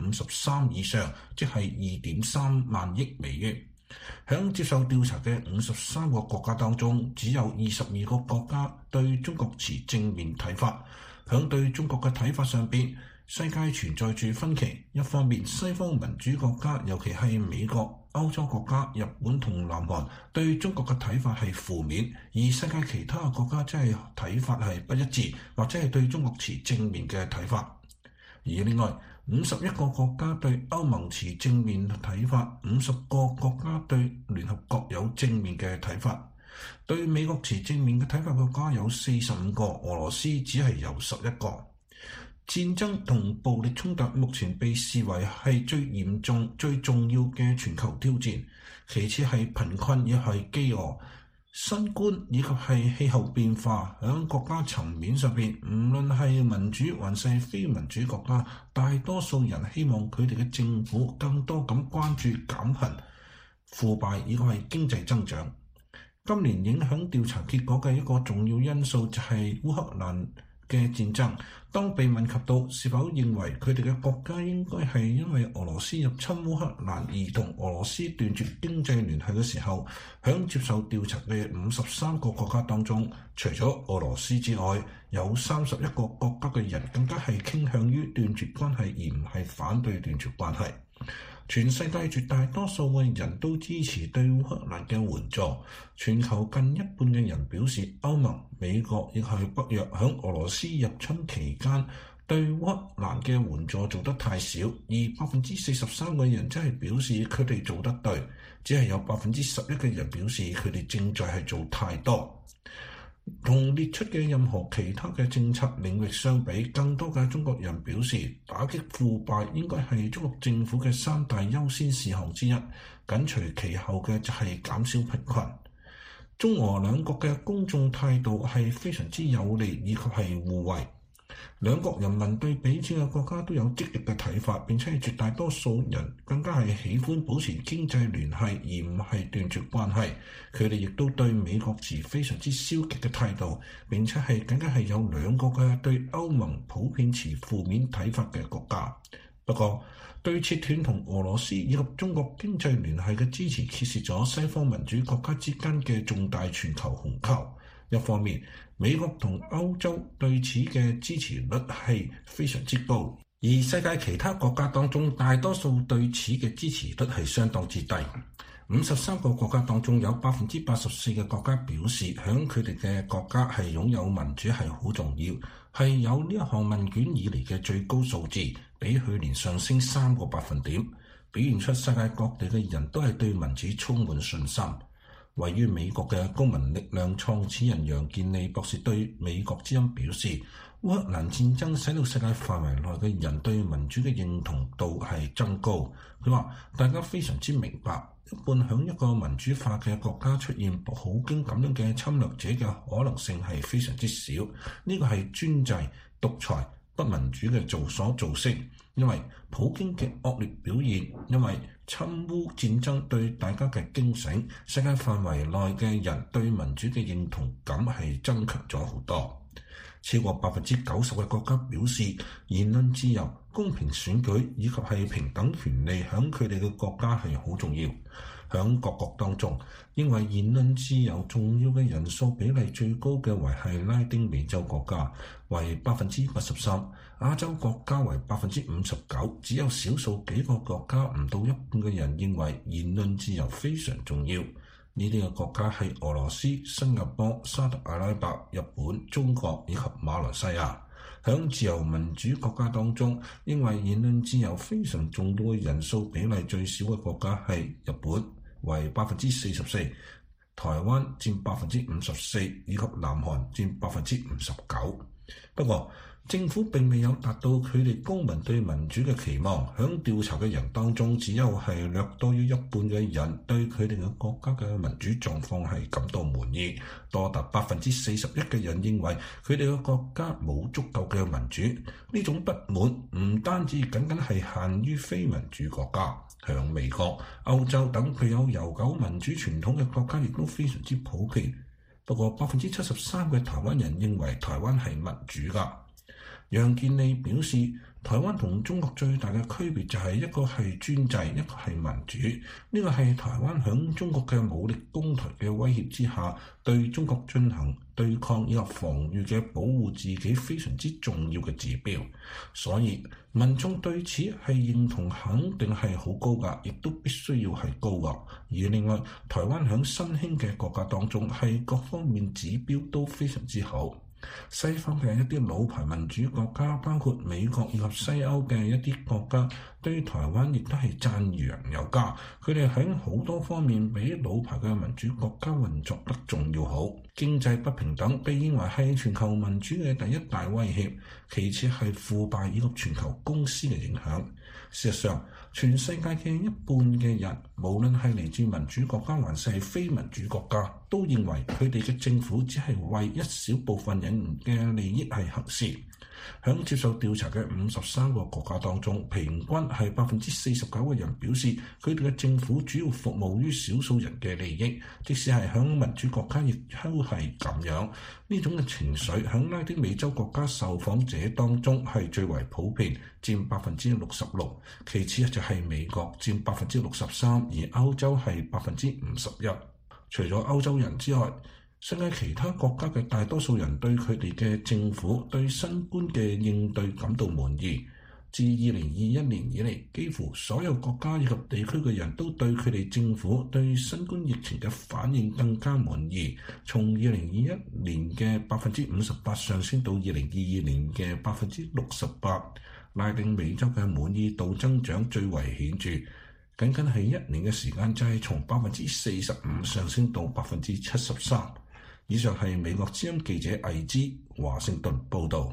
53%以上，即係2.3萬億美元。響接受調查嘅53個國家當中，只有22個國家對中國持正面睇法。響對中國嘅睇法上邊，世界存在住分歧。一方面，西方民主國家，尤其係美國、歐洲國家、日本同南韓對中國嘅睇法係負面，而世界其他嘅國家即係睇法係不一致，或者係對中國持正面嘅睇法。而另外51個國家對歐盟持正面睇法，50個國家對聯合國有正面嘅睇法。對美國持正面嘅睇法國家有45個，俄羅斯只係有11個。戰爭同暴力衝突目前被視為係最嚴重、最重要嘅全球挑戰，其次係貧困，亦係飢餓、新冠以及係氣候變化。喺國家層面上邊，唔論係民主還是非民主國家，大多數人希望佢哋嘅政府更多咁關注減貧、腐敗以及係經濟增長。今年影響調查結果嘅一個重要因素就係烏克蘭嘅戰爭。當被問及到是否認為佢哋嘅國家應該係因為俄羅斯入侵烏克蘭而同俄羅斯斷絕經濟聯繫嘅時候，響接受調查嘅53個國家當中，除咗俄羅斯之外，有31個國家嘅人更加係傾向於斷絕關係，而唔係反對斷絕關係。 全世界絕大多數嘅人都支持對烏克蘭嘅援助。全球近一半嘅人表示，歐盟、美國亦係北約響俄羅斯入侵期間對烏克蘭嘅援助做得太少，而43%嘅人真係表示佢哋做得對，只係有11%嘅人表示佢哋正在係做太多。同列出嘅任何其他嘅政策領域相比，更多嘅中國人表示，打擊腐敗應該係中國政府嘅3大優先事項之一，緊隨其後嘅就係減少貧困。中俄兩國嘅公眾態度係非常之有利以及係互惠。兩國人民對彼此嘅國家都有積極嘅睇法，並且係絕大多數人更加係喜歡保持經濟聯繫，而唔係斷絕關係。佢哋亦都對美國持非常之消極嘅態度，並且係更加係有2個嘅對歐盟普遍持負面睇法嘅國家。不過，對切斷同俄羅斯以及中國經濟聯繫嘅支持，揭示咗西方民主國家之間嘅重大全球鴻溝。一方面，美國同歐洲對此嘅支持率係非常之高，而世界其他國家當中，大多數對此嘅支持率係相當之低。53個國家當中有84%嘅國家表示，響佢哋嘅國家係擁有民主係好重要，係有呢一項問卷以嚟嘅最高數字，比去年上升3個百分點，表現出世界各地嘅人都係對民主充滿信心。位於美國嘅公民力量創始人楊健利博士對美國之音表示，烏克蘭戰爭使到世界範圍內嘅人對民主嘅認同度係增高。佢話：大家非常之明白，一半響一個民主化嘅國家出現普京咁樣嘅侵略者嘅可能性係非常之少。呢個係專制、獨裁、不民主嘅所造成。因為普京嘅惡劣表現，因為侵烏戰爭對大家嘅驚醒，世界範圍內嘅人對民主嘅認同感係增強咗好多。超過90%嘅國家表示，言論自由、公平選舉以及係平等權利響佢哋嘅國家係好重要。響各國當中，認為言論自由重要嘅人數比例最高嘅為係拉丁美洲國家，為83%，亞洲國家為59%，只有少數幾個國家唔到一半嘅人認為言論自由非常重要。呢啲嘅國家係俄羅斯、新加坡、沙特阿拉伯、日本、中國以及馬來西亞。響自由民主國家當中，認為言論自由非常重要嘅人數比例最少嘅國家係日本，為44%，台灣佔54%，以及南韓佔59%。不過，政府並未有達到佢哋公民對民主嘅期望。響調查嘅人當中，只有係略多於一半嘅人對佢哋嘅國家嘅民主狀況係感到滿意，多達41%嘅人認為佢哋嘅國家冇足夠嘅民主。呢種不滿唔單止僅係限於非民主國家，響美國、歐洲等具有悠久民主傳統嘅國家亦都非常之普遍。不過73%嘅台灣人認為台灣係民主㗎。楊健利表示，台灣同中國最大嘅區別就係一個係專制，一個係民主。呢個係台灣響中國嘅武力攻台嘅威脅之下，對中國進行對抗以及防禦嘅保護自己非常之重要嘅指標。所以民眾對此係認同肯定係好高㗎，亦都必須要係高㗎。而另外，台灣響新興嘅國家當中係各方面指標都非常之好。西方嘅一啲老牌民主國家，包括美國以及西歐嘅一啲國家，對台灣亦都係讚揚有加。佢哋喺好多方面比老牌嘅民主國家運作得仲要好。經濟不平等被認為係全球民主嘅第一大威脅，其次係腐敗以及全球公司嘅影響。事實上，全世界嘅一半嘅人，無論係嚟自民主國家還是係非民主國家，都認為佢哋嘅政府只係為一小部分人嘅利益係行事。響接受調查嘅53個國家當中，平均係49%嘅人表示佢哋嘅政府主要服務於少數人嘅利益，即使係響民主國家亦都係咁樣。呢種嘅情緒響拉丁美洲國家受訪者當中係最為普遍，佔66%，其次就係美國佔63%，而歐洲係51%。除咗歐洲人之外，世界其他國家嘅大多數人對佢哋嘅政府對新冠嘅應對感到滿意。 自2021年以嚟，幾乎所有國家以及地區嘅人都對佢哋政府對新冠疫情嘅反應更加滿意，從2021年嘅58%上升到2022年嘅68%。拉丁美洲嘅滿意度增長最為顯著，僅僅係1年嘅時間就係從45%上升到73%。以上係美國之音記者魏之華盛頓報導。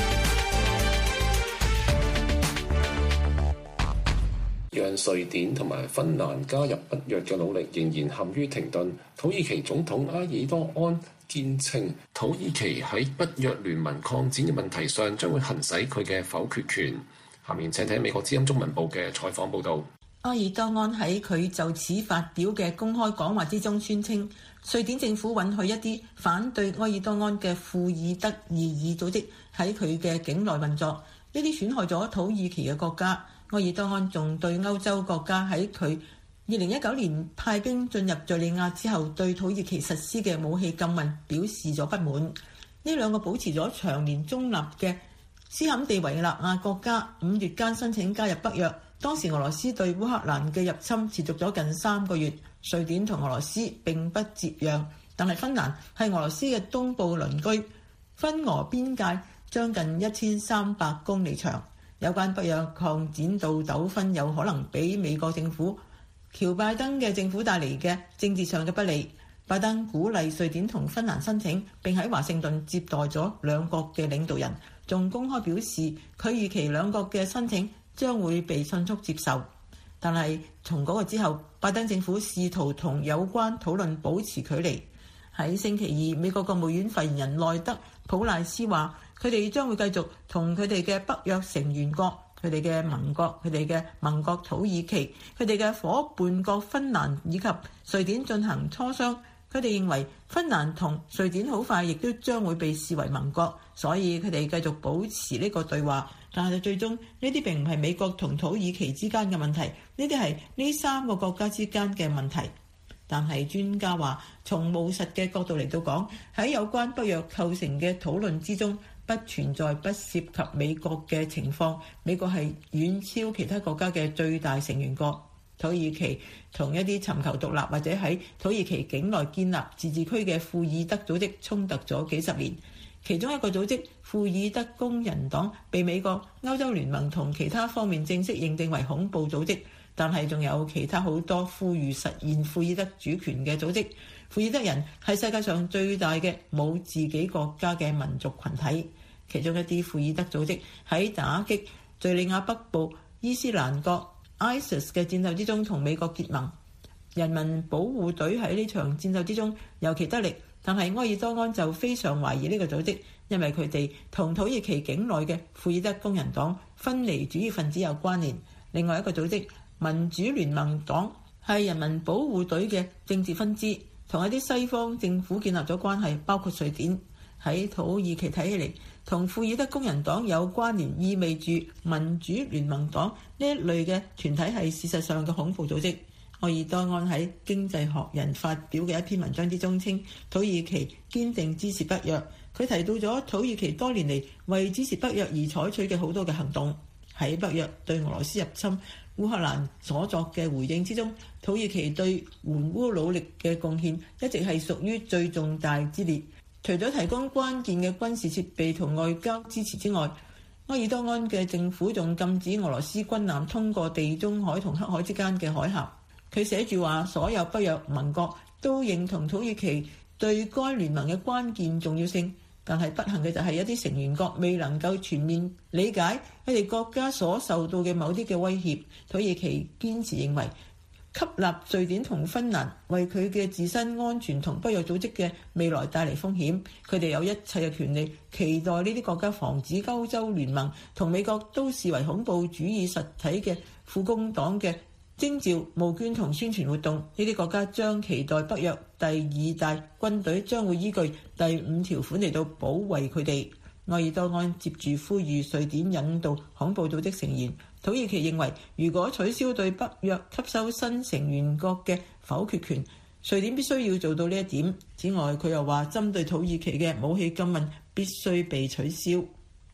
讓瑞典同埋芬蘭加入北約嘅努力仍然陷於停頓。土耳其總統埃爾多安堅稱，土耳其喺北約聯盟擴展嘅問題上將會行使佢嘅否決權。下面請睇美國之音中文部嘅採訪報導。 埃爾多安喺佢就此發表嘅公開講話之中宣稱，瑞典政府允許一啲反對埃爾多安嘅庫爾德異議組織喺佢嘅境內運作，呢啲損害咗土耳其嘅國家。埃爾多安仲對歐洲國家喺佢2019年派兵進入敘利亞之後對土耳其實施嘅武器禁運表示咗不滿。呢兩個保持咗長年中立嘅斯堪地維納亞國家5月間申請加入北約。當時俄羅斯對烏克蘭嘅入侵持續咗近3個月，瑞典同俄羅斯並不接壤，但係芬蘭係俄羅斯嘅東部鄰居，芬俄邊界將近1300公里長。有關北約擴展到糾紛有可能俾美國政府喬拜登嘅政府帶嚟嘅政治上嘅不利。拜登鼓勵瑞典同芬蘭申請，並喺華盛頓接待咗兩國嘅領導人，仲公開表示佢預期兩國嘅申請將會被迅速接受。但係從嗰個之後，拜登政府試圖同有關討論保持距離。喺星期二，美國國務院發言人內德普賴斯話，佢哋將會繼續同佢哋嘅北約成員國、佢哋嘅盟國、佢哋嘅盟國土耳其、佢哋嘅伙伴國芬蘭以及瑞典進行磋商。佢哋認為芬蘭同瑞典好快亦都將會被視為盟國，所以佢哋繼續保持呢個對話。但係最終呢啲並唔係美國同土耳其之間嘅問題，呢啲係呢3個國家之間嘅問題。但係專家話，從務實嘅角度嚟到講，喺有關北約構成嘅討論之中，不存在不涉及美國嘅情況。美國係遠超其他國家嘅最大成員國。土耳其同一啲尋求獨立或者喺土耳其境內建立自治區嘅庫爾德組織衝突咗幾十年。其中一個組織庫爾德工人黨被美國、歐洲聯盟同其他方面正式認定為恐怖組織，但係仲有其他好多呼籲實現庫爾德主權嘅組織。庫爾德人係世界上最大嘅冇自己國家嘅民族群體。其中一啲庫爾德組織喺打擊敘利亞北部伊斯蘭國 ISIS 嘅戰鬥之中同美國結盟。人民保護隊喺呢場戰鬥之中尤其得力，但係埃爾多安就非常懷疑呢個組織，因為佢哋同土耳其境內嘅庫爾德工人黨分離主義分子有關聯。另外一個組織民主聯盟黨係人民保護隊嘅政治分支，同一啲西方政府建立咗關係，包括瑞典。喺土耳其睇起嚟，同庫爾德工人黨有關聯，意味住民主聯盟黨呢一類嘅團體係事實上嘅恐怖組織。埃爾多安喺《經濟學人》發表嘅一篇文章之中稱，土耳其堅定支持北約。佢提到咗土耳其多年嚟為支持北約而採取嘅好多嘅行動。喺北約對俄羅斯入侵烏克蘭所作嘅回應之中，土耳其對援烏努力嘅貢獻一直係屬於最重大之列。除咗提供關鍵嘅軍事設備同外交支持之外，埃爾多安嘅政府仲禁止俄羅斯軍艦通過地中海同黑海之間嘅海峽。佢寫住話，所有北約盟國都認同土耳其對該聯盟嘅關鍵重要性，但係不幸嘅就係一啲成員國未能夠全面理解佢哋國家所受到嘅某啲嘅威脅。土耳其堅持認為吸納瑞典同芬蘭為佢嘅自身安全同北約組織嘅未來帶嚟風險，佢哋有一切嘅權利期待呢啲國家防止歐洲聯盟同美國都視為恐怖主義實體嘅副工黨嘅徵召、募捐同宣傳活動。呢啲國家將期待北約第2大軍隊將會依據第5條款嚟到保衛佢哋。埃爾多安接住呼籲瑞典引導恐怖組織成員。土耳其認為，如果取消對北約吸收新成員國嘅否決權，瑞典必須要做到呢一點。此外，佢又話針對土耳其嘅武器禁運必須被取消。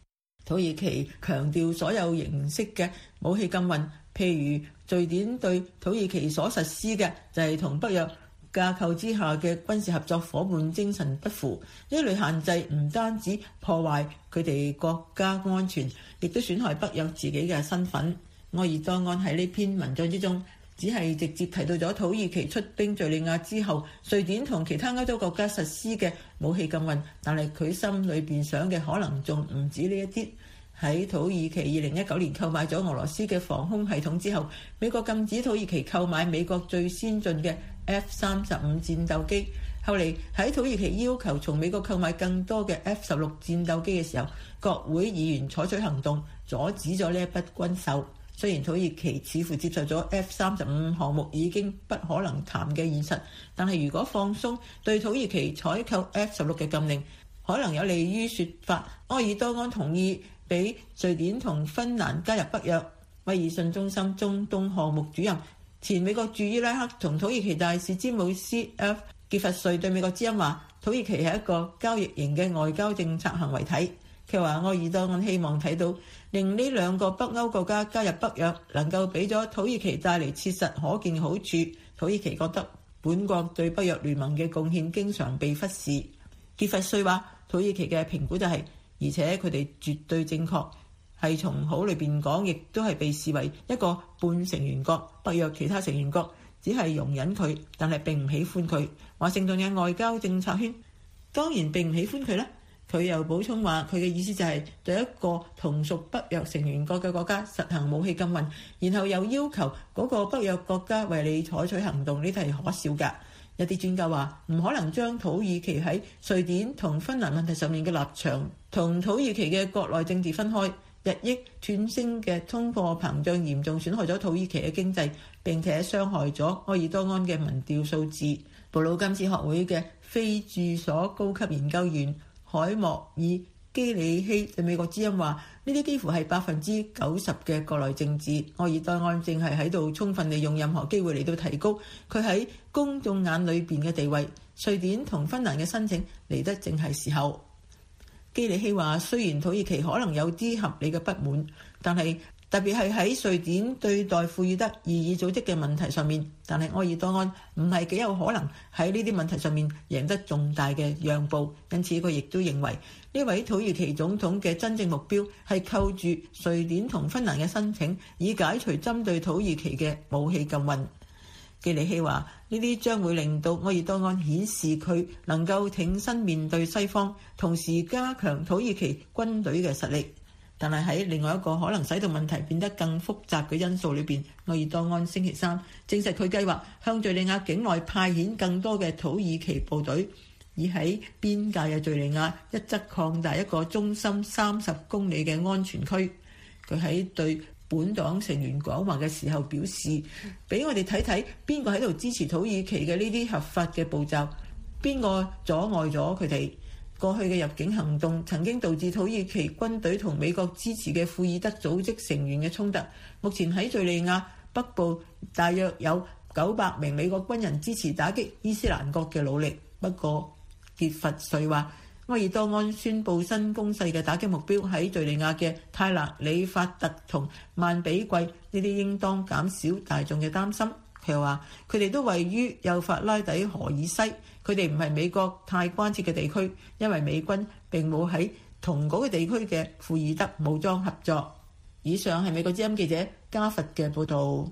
土耳其強調所有形式嘅武器禁運，譬如瑞典對土耳其所實施嘅就係同北約架構之下嘅軍事合作夥伴精神不符。呢類限制唔單止破壞佢哋國家安全，亦都損害北約自己嘅身份。埃爾多安喺呢篇文章之中，只係直接提到咗土耳其出兵敘利亞之後，瑞典同其他歐洲國家實施嘅武器禁運，但係佢心裏邊想嘅可能仲唔止呢一啲。喺土耳其2019年購買咗俄羅斯嘅防空系統之後，美國禁止土耳其購買美國最先進嘅 F-35戰鬥機。後嚟喺土耳其要求從美國購買更多嘅 F-16戰鬥機嘅時候，國會議員採取行動，阻止咗呢一筆軍售。雖然土耳其似乎接受咗 F-35項目已經不可能談嘅現實，但係如果放鬆對土耳其採購 F-16嘅禁令，可能有利於説法埃爾多安同意俾瑞典同芬蘭加入北約。威爾遜中心中東項目主任、前美國駐伊拉克同土耳其大使詹姆斯 F 傑弗瑞對美國之音話：土耳其係一個交易型嘅外交政策行為體。佢話埃爾多安希望睇到令呢兩個北歐國家加入北約，能夠俾咗土耳其帶嚟切實可見好處。土耳其覺得本國對北約聯盟嘅貢獻經常被忽視。傑弗瑞話：土耳其嘅評估就係，而且佢哋絕對正確，係從好裏邊講，亦都係被視為一個半成員國。北約其他成員國只係容忍佢，但係並唔喜歡佢。華盛頓嘅外交政策圈當然並唔喜歡佢啦。佢又補充話，佢嘅意思就係對一個同屬北約成員國嘅國家實行武器禁運，然後又要求嗰個北約國家為你採取行動，呢啲係可笑㗎。一啲專家話唔可能將土耳其喺瑞典同芬蘭問題上面嘅立場同土耳其嘅國內政治分開。日益斷升嘅通貨膨脹嚴重損害咗土耳其嘅經濟，並且傷害咗埃爾多安嘅民調數字。布魯金斯學會嘅非駐所高級研究員海莫爾基里希對美國之音話：呢啲幾乎係90%嘅國內政治。埃爾多安正係喺度充分利用任何機會嚟到提高佢喺公眾眼裏邊嘅地位。瑞典同芬蘭嘅申請嚟得正係時候。基里希話：雖然土耳其可能有啲合理嘅不滿，但係特別係喺瑞典對待庫爾德異議組織嘅問題上面，但係埃爾多安唔係幾有可能喺呢啲問題上面贏得重大嘅讓步，因此佢亦都認為呢位土耳其總統嘅真正目標係扣住瑞典同芬蘭嘅申請，以解除針對土耳其嘅武器禁運。基里希話：呢啲將會令到埃爾多安顯示佢能夠挺身面對西方，同時加強土耳其軍隊嘅實力。但係喺另外一個可能使到問題變得更複雜嘅因素裏邊，埃爾多安星期三證實佢計劃向敘利亞境內派遣更多嘅土耳其部隊，而喺邊界嘅敘利亞一側擴大一個中心30公里嘅安全區。佢喺對本黨成員講話嘅時候表示，俾我哋睇睇邊個喺度支持土耳其嘅呢啲合法嘅步驟，邊個阻礙咗佢哋。過去嘅入境行動曾經導致土耳其軍隊同美國支持嘅庫爾德組織成員嘅衝突。目前喺敘利亞北部大約有900名美國軍人支持打擊伊斯蘭國嘅努力。不過傑弗瑞話，埃爾多安宣布新攻勢嘅打擊目標喺敘利亞嘅泰勒里法特同曼比季，呢啲應當減少大眾嘅擔心。佢又話佢哋都位於幼發拉底河以西，佢哋唔係美國太關切嘅地區，因為美軍並冇喺同嗰個地區嘅庫爾德武裝合作。以上係美國之音記者加佛嘅報導。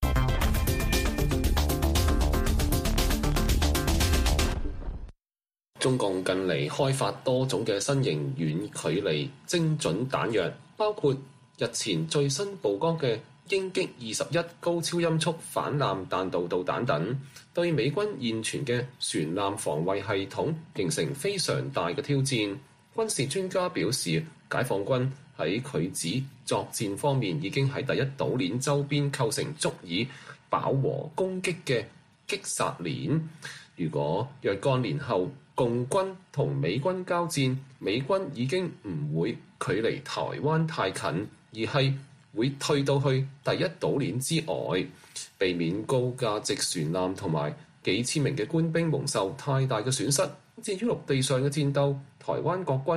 中共近嚟開發多種嘅新型遠距離精準彈藥，包括日前最新曝光嘅鷹擊21高超音速反艦彈道導彈等，對美軍現存嘅船艦防衛系統形成非常大嘅挑戰。軍事專家表示，解放軍喺拒止作戰方面已經喺第一島鏈周邊構成足以飽和攻擊嘅擊殺鏈。如果若干年後共軍同美軍交戰，美軍已經唔會距離台灣太近，而係會退到去第一島鏈之外，避免高價值船艦同埋幾千名嘅官兵蒙受太大嘅損失。至於陸地上嘅戰鬥，台灣國軍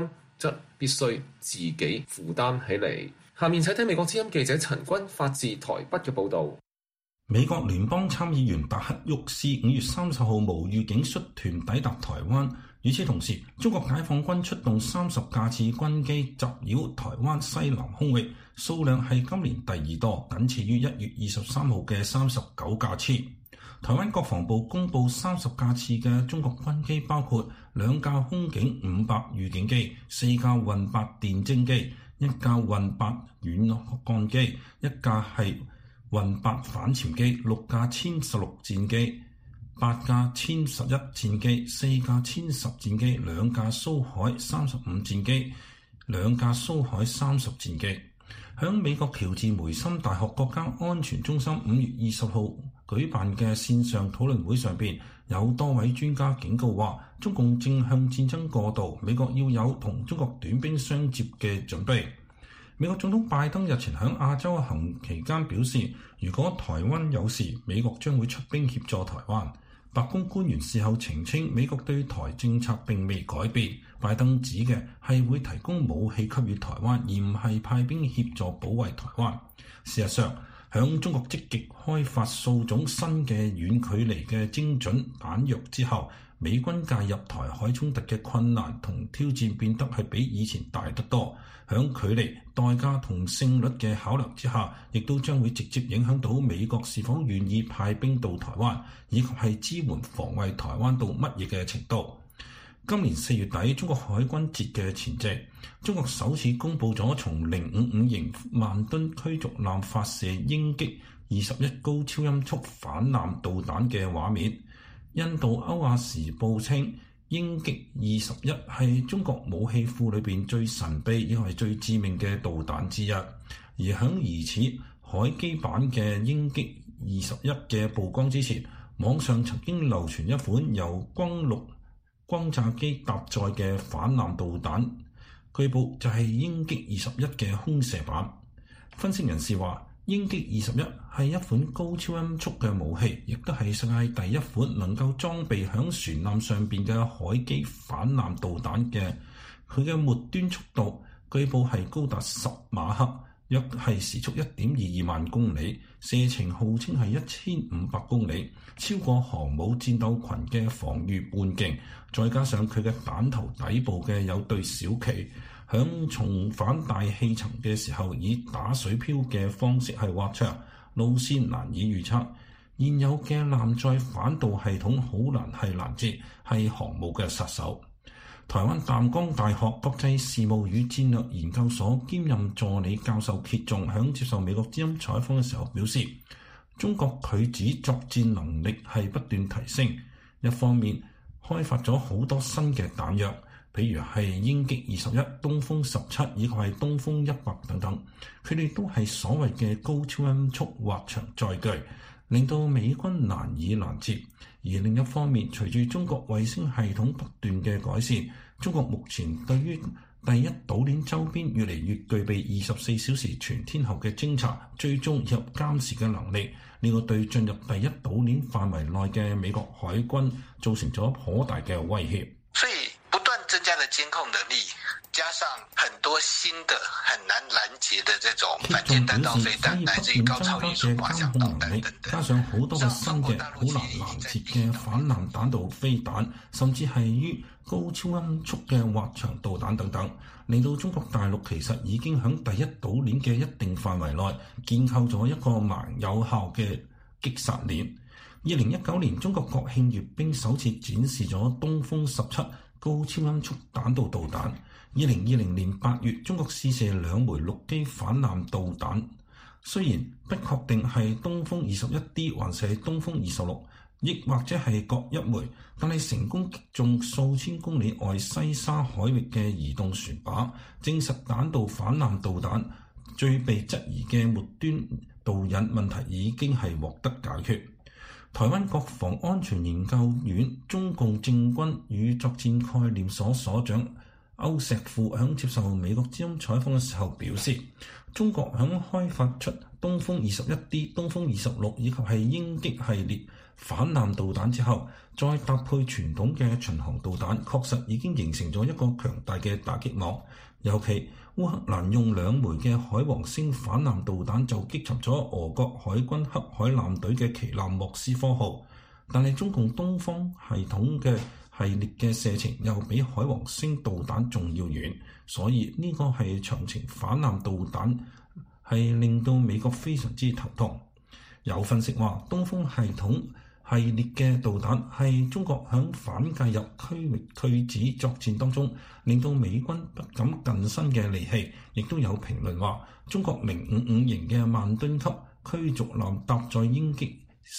則必須自己負擔起嚟。下面請聽美國之音記者陳君發自台北嘅報導。 美國聯邦參議員達克沃斯5月30號無預警率團抵達台灣。與此同時，中國解放軍出動30架次軍機襲擾台灣西南空域，數量係今年第二多，僅次於1月23號嘅39架次。台灣國防部公布30架次嘅中國軍機包括2架空警500預警機、4架運8電偵機、1架運8遠幹機、1架係運8反潛機、6架殲16戰機、8架殲11戰機、4架殲10戰機、2架蘇海35戰機、2架蘇海30戰機。響美國喬治梅森大學國家安全中心5月20號舉辦嘅線上討論會上邊，有多位專家警告話，中共正向戰爭過渡，美國要有同中國短兵相接嘅準備。美國總統拜登日前喺亞洲行期間表示，如果台灣有事，美國將會出兵協助台灣。白宮官員事後澄清，美國對台政策並未改變。拜登指嘅係會提供武器給予台灣，而唔係派兵協助保衛台灣。事實上，響中國積極開發數種新嘅遠距離嘅精準彈藥之後，美軍介入台海衝突嘅困難同挑戰變得係比以前大得多。響距離、代價同勝率嘅考量之下，亦都將會直接影響到美國是否願意派兵到台灣，以及係支援防衛台灣到乜嘢嘅程度。今年4月底，中國海軍節嘅前夕，中國首次公布咗從055型萬噸驅逐艦發射鷹擊21高超音速反艦導彈嘅畫面。印度歐亞時報稱，鷹擊21係中國武器庫裏邊最神秘亦係最致命嘅導彈之一。而響疑似海基版嘅鷹擊21嘅曝光之前，網上曾經流傳一款由轟炸機搭載嘅反艦導彈，據報就係鷹擊21嘅空射版。分析人士話，鷹擊21係一款高超音速嘅武器，亦都係世界第一款能夠裝備響船艦上邊嘅海基反艦導彈嘅。佢嘅末端速度據報係高達10馬赫，約係時速1.22萬公里，射程號稱係1500公里，超過航母戰鬥群嘅防禦半徑。再加上佢嘅彈頭底部嘅有對小旗，響重返大氣層嘅時候，以打水漂嘅方式係滑翔，路線難以預測。現有嘅艦載反導系統好難係攔截，係航母嘅殺手。台灣淡江大學國際事務與戰略研究所兼任助理教授揭仲響接受美國之音採訪嘅時候表示，中國拒止作戰能力係不斷提升，一方面開發咗好多新嘅彈藥，譬如係鷹擊21、東風17以及係東風100等等，佢哋都係所謂嘅高超音速滑翔載具，令到美軍難以攔截。而另一方面，隨住中國衛星系統不斷嘅改善，中國目前對於第一島鏈周邊越嚟越具備24小時全天候嘅偵察、追蹤以及監視嘅能力，呢個對進入第一島鏈範圍內嘅美國海軍造成咗頗大嘅威脅。 所以不斷增加的監控能力，加上很多新的很難攔截的這種反艦彈道飛彈，乃至於高超音速滑翔導彈等等， 加上好多嘅新嘅好難攔截嘅反艦彈道飛彈，甚至係於高超音速嘅滑翔導彈等等，令到中國大陸其實已經喺第一島鏈嘅一定範圍內建構咗一個蠻有效嘅擊殺鏈。2019年中國國慶閱兵首次展示咗東風17高超音速彈道導彈。2020年8月，中國試射2枚陸基反艦導彈，雖然不確定係東風21D 還是東風26，亦或者係各一枚，但係成功擊中數千公里外西沙海域嘅移動船靶，證實彈道反艦導彈最被質疑嘅末端導引問題已經係獲得解決。台灣國防安全研究院中共政軍與作戰概念所所長歐石富喺接受美國之音採訪嘅時候表示，中國喺開發出東風21D、東風26以及係鷹擊系列反艦導彈之後，再搭配傳統嘅巡航導彈，確實已經形成咗一個強大嘅打擊網。尤其烏克蘭用2枚嘅海王星反艦導彈就擊沉咗俄國海軍黑海艦隊嘅旗艦莫斯科號，但係中共東方系統嘅系列嘅射程又比海王星導彈仲要遠，所以呢個係長程反艦導彈係令到美國非常之頭痛。有分析話，東風系統系列嘅導彈係中國響反介入區域拒止作戰當中，令到美軍不敢近身嘅利器。亦都有評論話，中國055型嘅萬噸級驅逐艦搭載鷹擊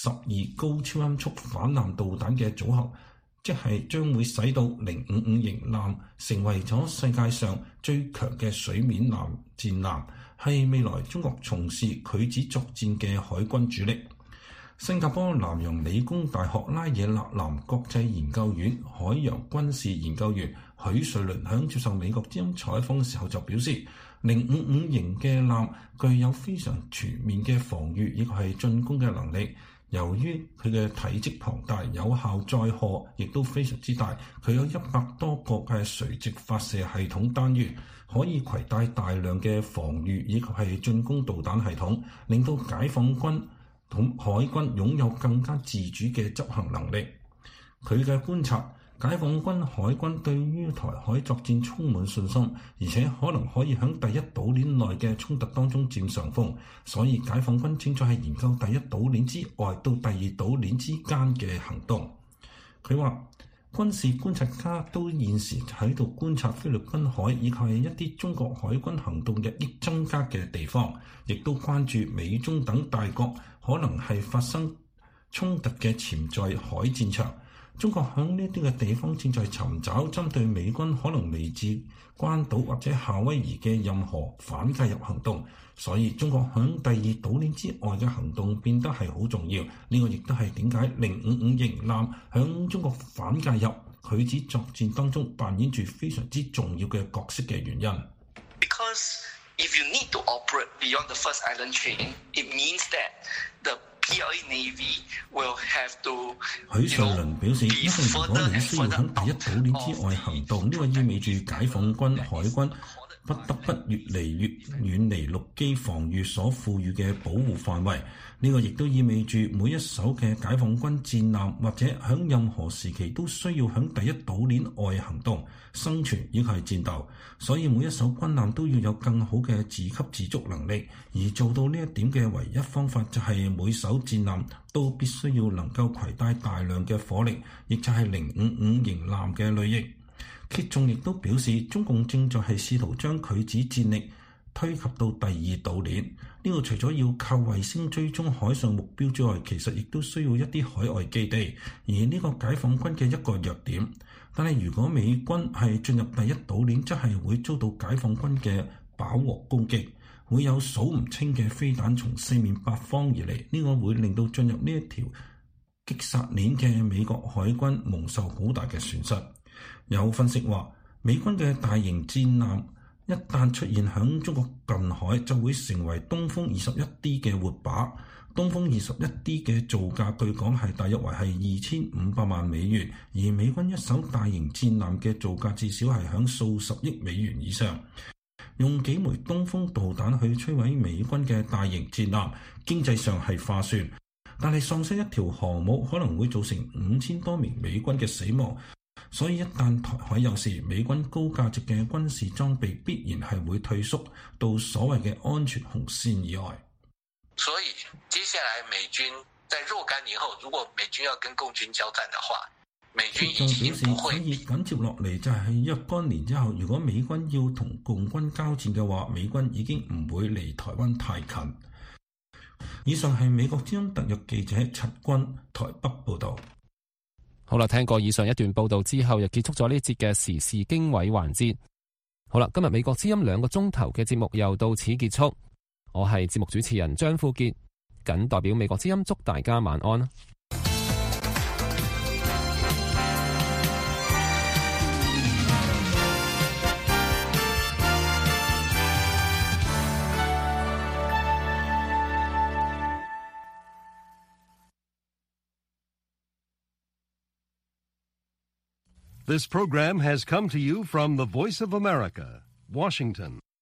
12高超音速反艦導彈嘅組合，即係將會使到055型艦成為咗世界上最強嘅水面戰艦，係未來中國從事拒止作戰嘅海軍主力。新加坡南洋理工大學拉惹勒南國際研究院海洋軍事研究員許瑞麟響接受美國之音採訪嘅時候就表示，055型嘅艦具有非常全面嘅防禦，亦係進攻嘅能力。由於佢嘅體積龐大，有效載荷亦都非常之大，佢有100多個嘅垂直發射系統單元，可以攜帶大量嘅防禦以及係進攻導彈系統，令到解放軍同海軍擁有更加自主嘅執行能力。佢嘅觀察，解放軍海軍對於台海作戰充滿信心，而且可能可以喺第一島鏈內嘅衝突當中佔上風，所以解放軍正在係研究第一島鏈之外到第二島鏈之間嘅行動。佢話，軍事觀察家都現時喺度觀察菲律賓海以及係一啲中國海軍行動日益增加嘅地方，亦都關注美中等大國可能係發生衝突嘅潛在海戰場。中國響呢啲嘅地方正在尋找針對美軍可能嚟自關島或者夏威夷嘅任何反介入行動，所以中國響第二島鏈之外嘅行動變得係好重要。呢個亦都係點解055型艦響中國反介入拒止作戰當中扮演住非常之重要嘅角色嘅原因。 Because if you need to operate beyond the first island chain, it means that the PLA Navy will have to 許瑞麟表示，因為如果你需要喺第一島鏈之外行動，呢個意味住解放軍海軍不得不越嚟越遠離陸基防禦所賦予嘅保護範圍。呢個亦都意味住每一艘嘅解放軍戰艦或者喺任何時期都需要喺第一島鏈外行動、生存以及係戰鬥。所以每一艘軍艦都要有更好嘅自給自足能力，而做到呢一點嘅唯一方法就係每艘戰艦都必須要能夠攜帶大量嘅火力，亦就係055型艦嘅類型。揭仲亦都表示，中共正在係試圖將拒止戰力推及到第二島鏈。呢個除咗要靠衛星追蹤海上目標之外，其實亦都需要一啲海外基地，而呢個解放軍嘅一個弱點。但係如果美軍係進入第一島鏈，則係會遭到解放軍嘅飽和攻擊，會有數唔清嘅飛彈從四面八方而嚟。呢個會令到進入呢一條擊殺鏈嘅美國海軍蒙受好大嘅損失。有分析話，美軍嘅大型戰艦一旦出現響中國近海，就會成為東風 21D 嘅活靶。東風 21D 嘅造價據講係大約為係2500萬美元，而美軍一艘大型戰艦嘅造價至少係響數十億美元以上。用幾枚東風導彈去摧毀美軍嘅大型戰艦，經濟上係划算，但係喪失一條航母可能會造成5000多名美軍嘅死亡。所以一旦台海有事，美軍高價值嘅軍事裝備必然係會退縮到所謂嘅安全紅線以外。 所以接下來美軍在若干年後，如果美軍要跟共軍交戰的話，美軍已經不會。 所以緊接落嚟就係若干年之後，如果美軍要同共軍交戰嘅話，美軍已經唔會離台灣太近。以上係美國之音特約記者陳君台北報道。 好啦，聽過以上一段報道之後，又結束咗呢節嘅時事經緯環節。好啦，今日美國之音2個鐘頭嘅節目又到此結束。我係節目主持人張富傑，謹代表美國之音祝大家晚安。 This program has come to you from the Voice of America, Washington.